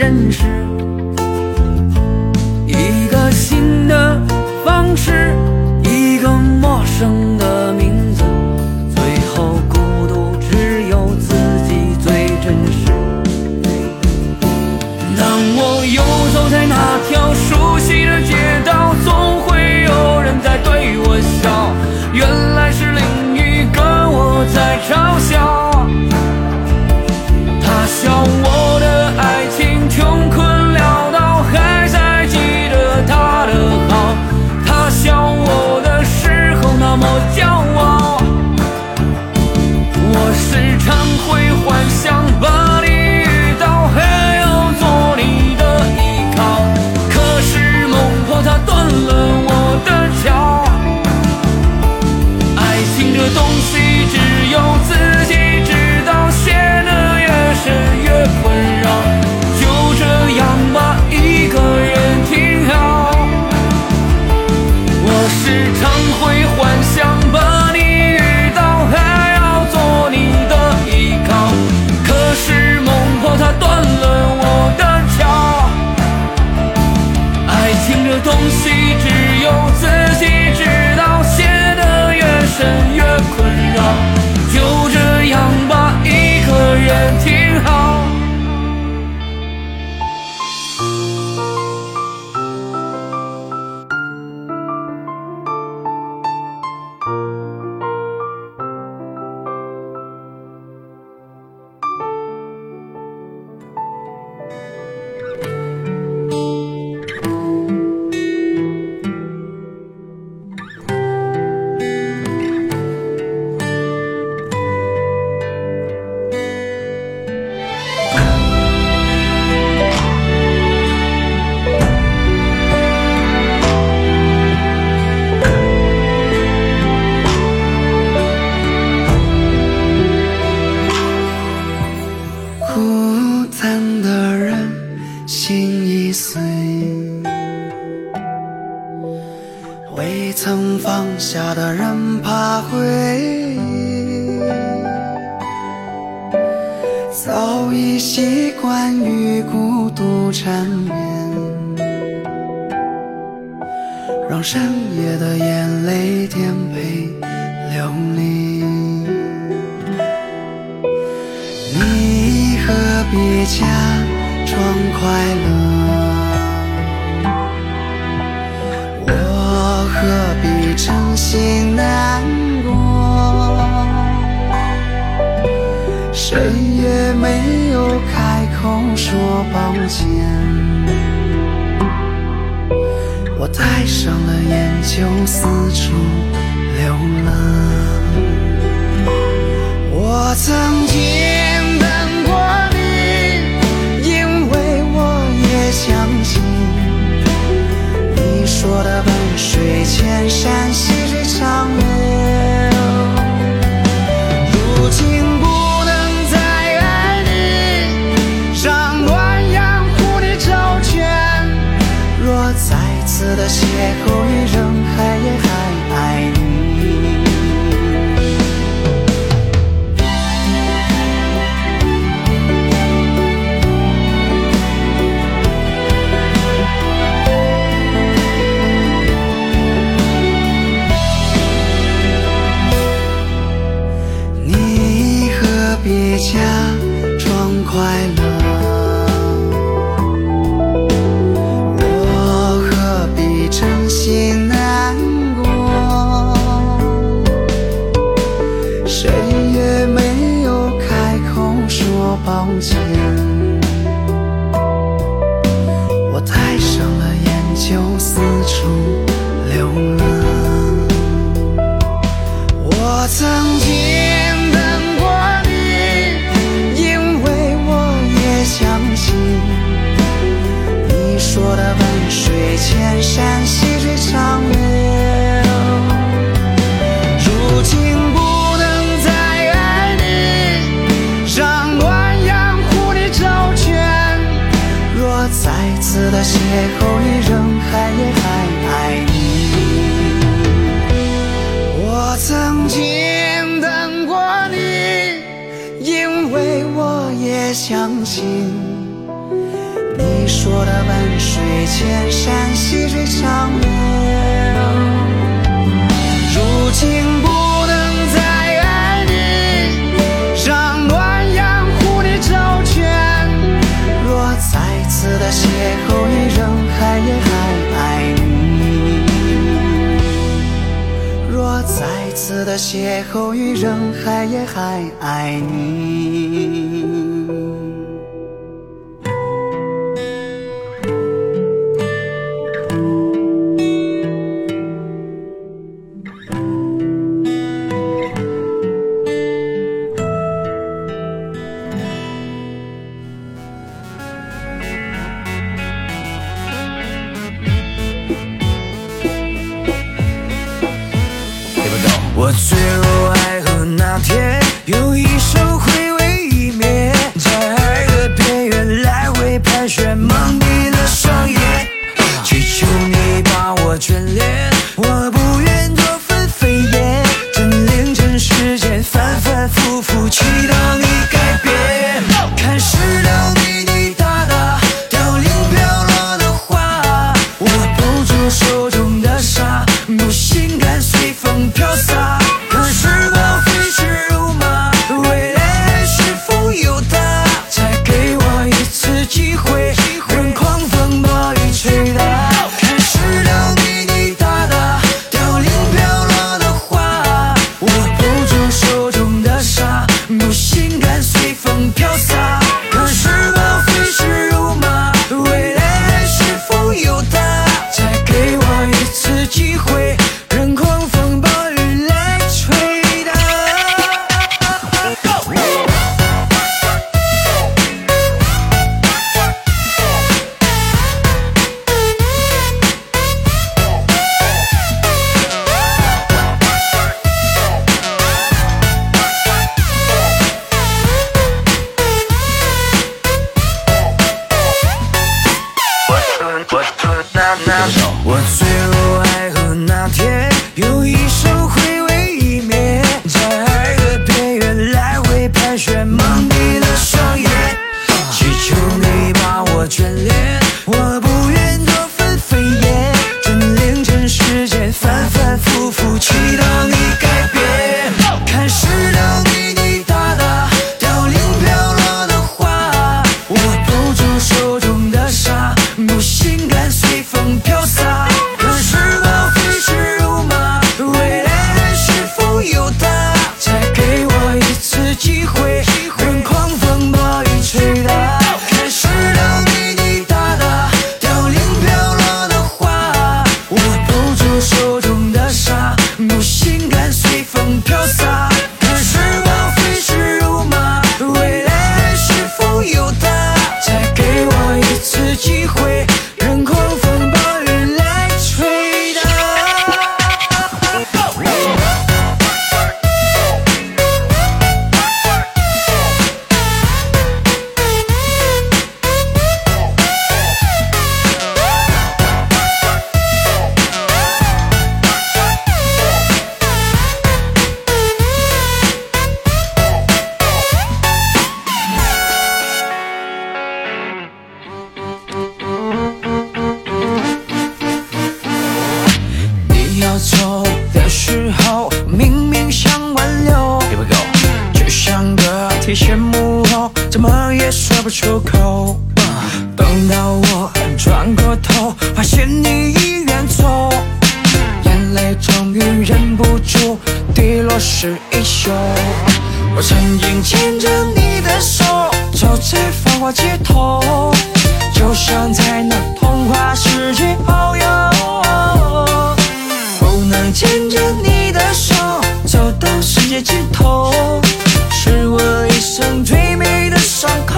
认识，一个新的方式，一个陌生的名字，最后孤独只有自己最真实。当我游走在那条熟悉的街道，总会有人在对我笑，原来是另一个我在嘲笑。他笑我的爱情穷困潦倒，还在记得他的好。他笑我的时候那么骄傲，我时常会幻想把你遇到，还要做你的依靠。可是梦破它断了我的桥，爱情这东西只有自己知道，陷得越深越困扰，就这样吧，一个人挺好。我时常会幻想把你遇到，还要做你的依靠。可是梦破它断了我的桥，爱情这东西只有自己知道，陷得越深越困扰，就这样吧，一个人挺好。 孤单的人心已碎，未曾放下的人怕回忆，早已习惯与孤独缠绵，让深夜的眼泪颠沛流离。你何必假装快乐，我何必真心难过，谁也没有开口说抱歉，我戴上了眼就四处流浪。我曾经等过你，因为我也相信你说的万水千山细水长流。如今不能再爱你，让暖阳护你周全，若再次的邂逅于人海，也还爱你。别假装快乐，我何必真心难过，谁也没有开口说抱歉，我戴上了眼就四处流浪。我曾经说的万水千山细水长流，如今不能再爱你，让暖阳护你周全，若再次的邂逅于人海，也还爱你。我曾经等过你，因为我也相信你说的万水千山细水长流。如今不能再爱你，让暖阳护你周全。若再次的邂逅于人海，也还爱你。若再次的邂逅于人海，也还爱你。 我坠入爱河那天，有一首回味一面，在爱的边缘来回盘旋，蒙蔽了双眼。祈求你把我眷恋，我不愿多分飞燕。这凌晨时间，反反复复祈祷你改变。看世道滴滴答答，凋零飘落的花，我捕捉手中的沙，不心甘随风飘洒。我坠入爱河那天，有一首回味一面，在爱的边缘来回盘旋，蒙蔽了双眼。祈求你把我眷恋，我不愿多分飞燕。这凌晨时间，反反复复祈祷你改变。看世道滴滴答答，凋零飘落的花，我捕捉手中的沙，不心甘随风飘洒。可是报飞驰如马，未来是否有他？再给我一次机会，任狂风暴雨吹打。看世道滴滴答答，凋零飘落的花，我捕捉手中的沙，不心甘随风飘洒。可是报飞驰如马，未来是否有他？再给我一次机会，任狂风暴雨来吹打。你要走的时候，明明想挽留，就像个提线木偶，怎么也说不出口。等到我转过头，发现你已远走，眼泪终于忍不住滴落湿衣袖。我曾经牵着你的手，走在繁华街头，就像在那童话世界遨游。不能牵着你的手，走到世界尽头，是我一生最美的伤口。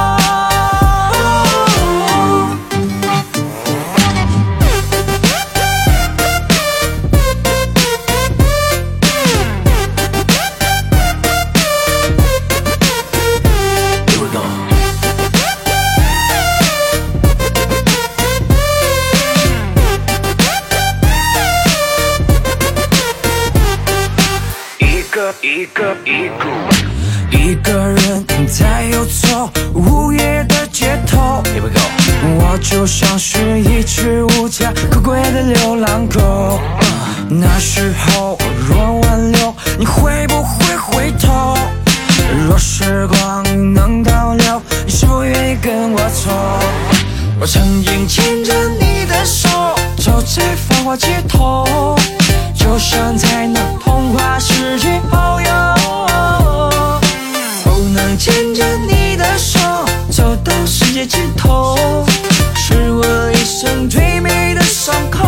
一个一个一个人在游走午夜的街头， 就像是一只无家可归的流浪狗。那时候若挽留，你会不会回头？若时光能倒流，你是否愿意跟我走？我曾经牵着你的手，走在繁华街头，就像在那童话世界遨游。不能牵着你的手，走到世界尽头，是我一生最美的伤口。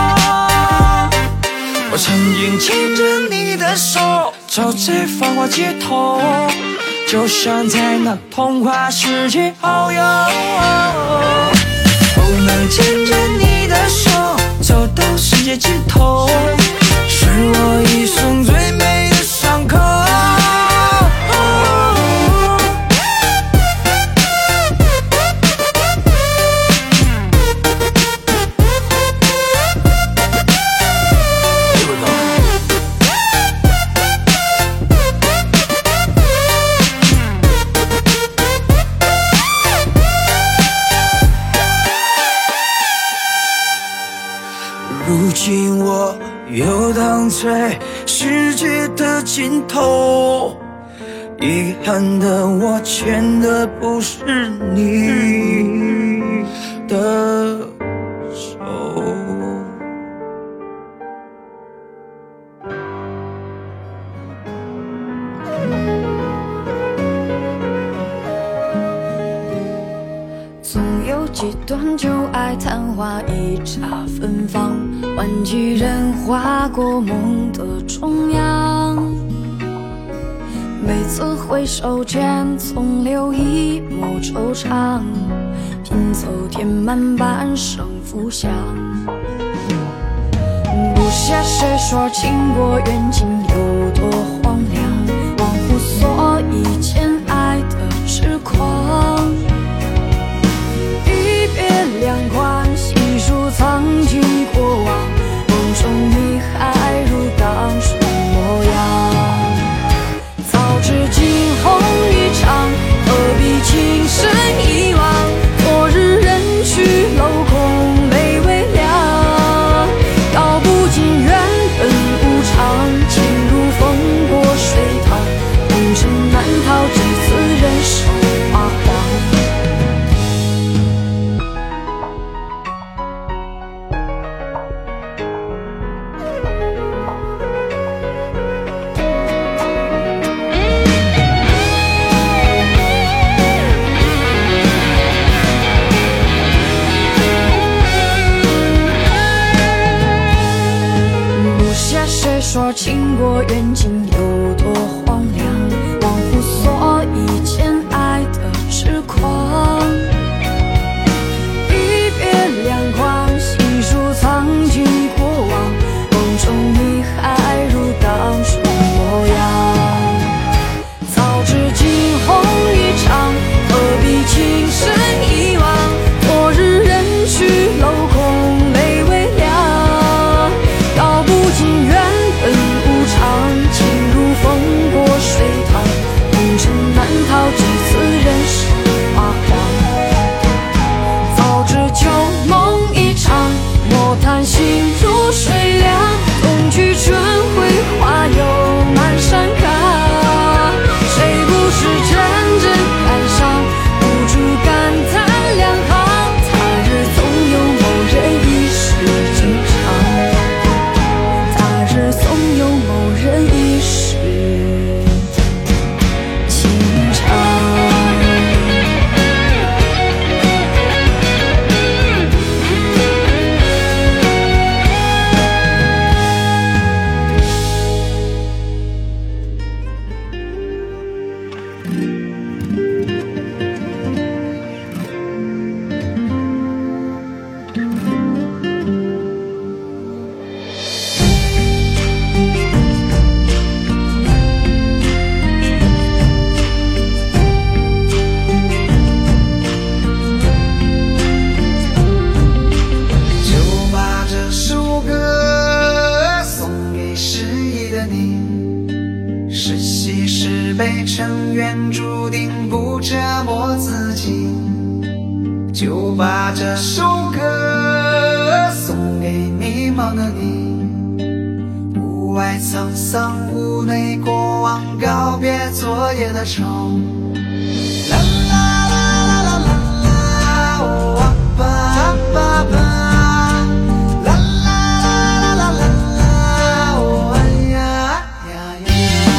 我曾经牵着你的手，走在繁华街头，就像在那童话世界遨游。不能牵着你的手，走到世界尽头，是我一生最美的伤口。如今我游荡在世界的尽头，遗憾的我牵的不是你的手。 总有几段旧爱昙花一刹芬芳，万几人划过梦的中央。每次回首间，总留一抹惆怅，拼凑填满半生浮想。不屑谁说情过缘尽有多荒凉，忘乎所以间爱的痴狂。两宽细数曾经过往，梦中你还如当初模样。早知惊鸿一场，何必情深一往？昨日人去楼空泪微凉，道不尽缘分无常，情如风过水淌，红尘难逃几次人生彷徨。说情过缘尽有多荒凉，忘乎所以间爱的痴狂。一别两宽，细数曾经过往，梦中你还如当初模样。早知惊鸿一场，何必情深一往？昨日人去楼空泪微凉，道不尽缘分无常，情如就把这首歌送给迷茫的你。屋外沧桑，屋内过往，告别昨夜的愁。啦啦啦啦啦啦啦，哦啊吧啊吧吧，啦啦啦啦啦啦啦，哦哎呀呀呀。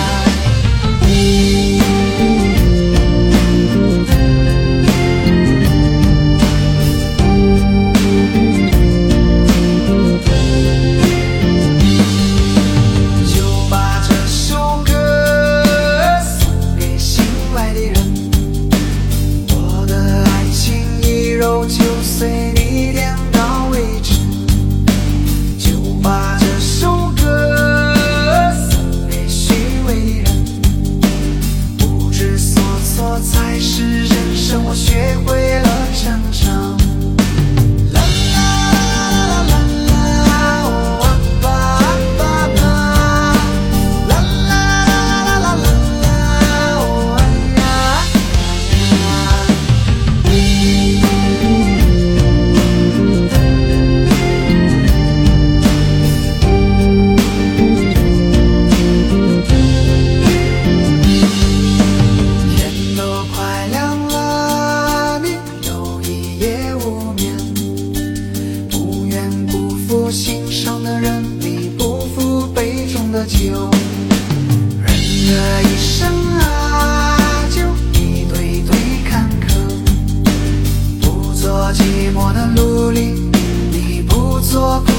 就把这首歌送给心爱的人，我的爱情一揉就碎，你点到为止。就把这首歌送给虚伪的人，不知所措才是人生，我学会了成长。啦啦啦啦啦啦，哦啊吧啊吧吧，啦啦啦啦啦啦，哦哎呀天都快亮了，你又一夜无眠，不愿辜负心上的人，你不负杯中的酒。人这一生啊，就一堆堆坎坷，不做寂寞的奴隶，你不做